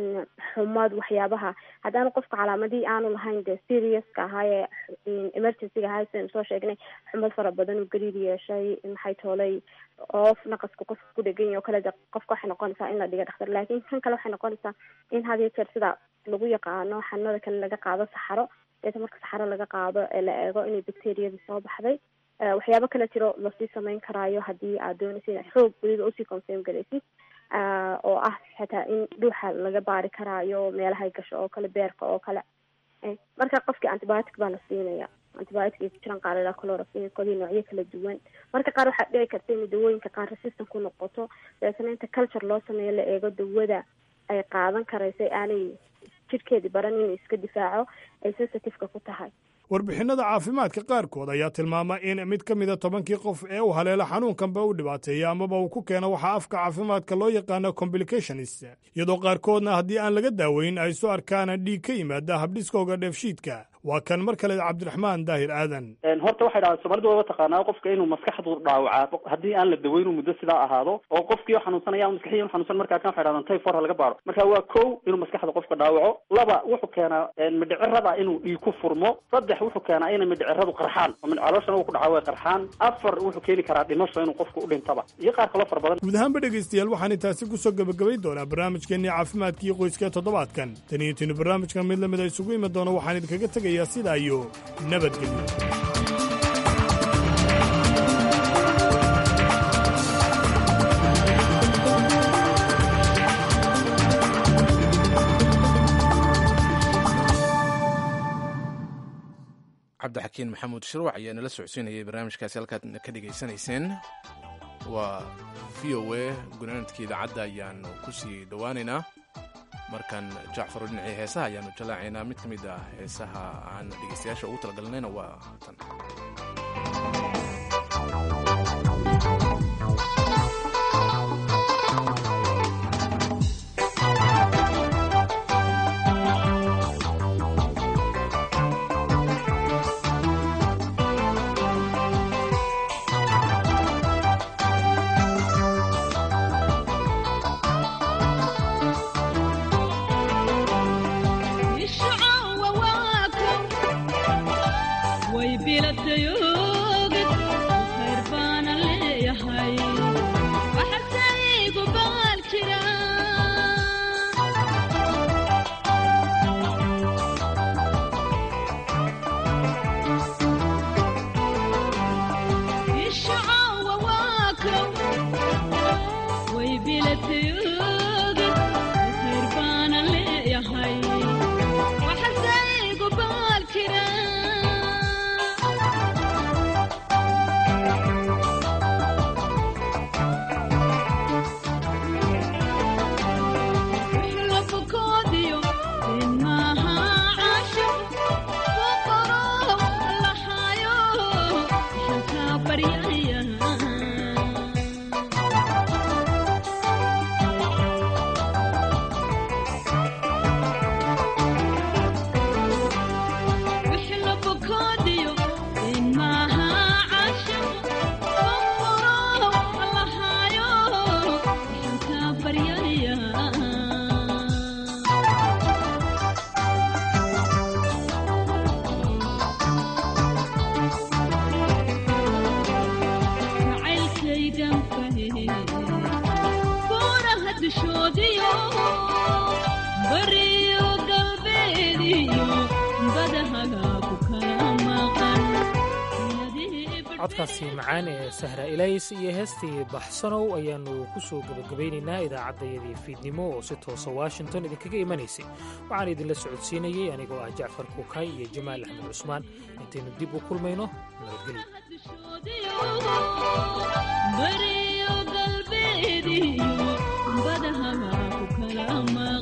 xumad waxyaabaha haddaan qofka calaamadii aanu lahayn dee seriouska ahaayee emergencyga ahaay sidaynu soo sheegnay xumad fara badan uu gariir yeeshay maxay toolay oof naqaska qofka ku dhegan yahay oo kale de qofka waxay noqonaysaa in la dhiga dhakhtar laakiin kan kale waxay noqonaysaa in had iyo jeer sida lagu yaqaano xanuunada kale laga qaado saxaro deeta marka saxaro laga qaado ee la eego inay bacteriyadii soo baxday waxyaabo kale jiro lasii samayn karaayo haddii aad doonaysa inaad xoog weliba usii confirm galaysid oo ah xitaa in dhuuxa laga baari karaayo meelahay gasho oo kale beerka oo kale marka qofkii antibiotic baa la siinaya antibiotic ay ku jiraan qaar ilaa chloroquine kodii noocyo kala duwan marka qaar waxaa dhici karta in dawooyinka qaar resistant ku noqoto dabeetana inta culture loo sameeyo la eego dawada ay qaadan karaysa aanay jidhkeedii baran inuu iska difaaco ay sensitive-ka ku tahay warbixinada caafimaadka qaarkood ayaa tilmaama in mid ka mida 10kii qof ee u haleela xanuunkanba u dhibaateeya amaba uu ku keeno waxaa afka caafimaadka loo yaqaano complications iyadoo qaarkoodna haddii aan laga daaweyn ay soo arkaan dhiig ka yimaada habdhiskooga dheefshiidka waa kan mar kale cabdiraxmaan daahir aadan horta waxay dhahaan soomaalidu waba taqaanaa qofka inuu maskaxdu dhaawacaa haddii aan la daweyn muddo sidaa ahaado oo qofkii xanuunsanaya maskaxiyan xanuunsan markaa kan waxay dhahdaan typhoid laga baaro marka waa kow inuu maskaxda qofka dhaawaco laba wuxuu keenaa midhicirada inuu dhiig ku furmo saddex wuxuu keenaa inay midhiciradu qarxaan oo calooshana uu ku dhaco way qarxaan afar wuxuu keeni karaa dhimasho inuu qofku u dhintaba iyo qaar kaloo fara badan guud ahaanba dhegaystayaal waxaan taasi ku soo gabagabay doonaa barnaamijkeennii caafimaadka iyo qoyska toddobaadkan tan iyo intiinu barnaamijkan mid lamid a isugu imi doono waxaan idinkaga tegayaa sidaa iyo nabadgelyo cabdixakiin maxamuud shirwac ayaa nala socodsiinayay barnaamijkaasi halkaad ka dhegaysanayseen waa v o a gunaanadkii idaacadda ayaanu ku sii dhowaanaynaa markan jacfaro dhinacii heesaha ayaanu jalaacaynaa mid ka mid ah heesaha aan dhegaystayaasha ugu talagalnayna waa tan codkaasi macaan ee sahra ilays iyo heestii baxsanow ayaannu ku soo gebagabaynaynaa idaacaddayadii fiidnimo oo si toosa washington idinkaga imanaysay waxaan idinla socodsiinayey anigoo ah jacfar kuukay iyo jamaal axmed cusmaan intaynu dib u kulmayno nabadgelyo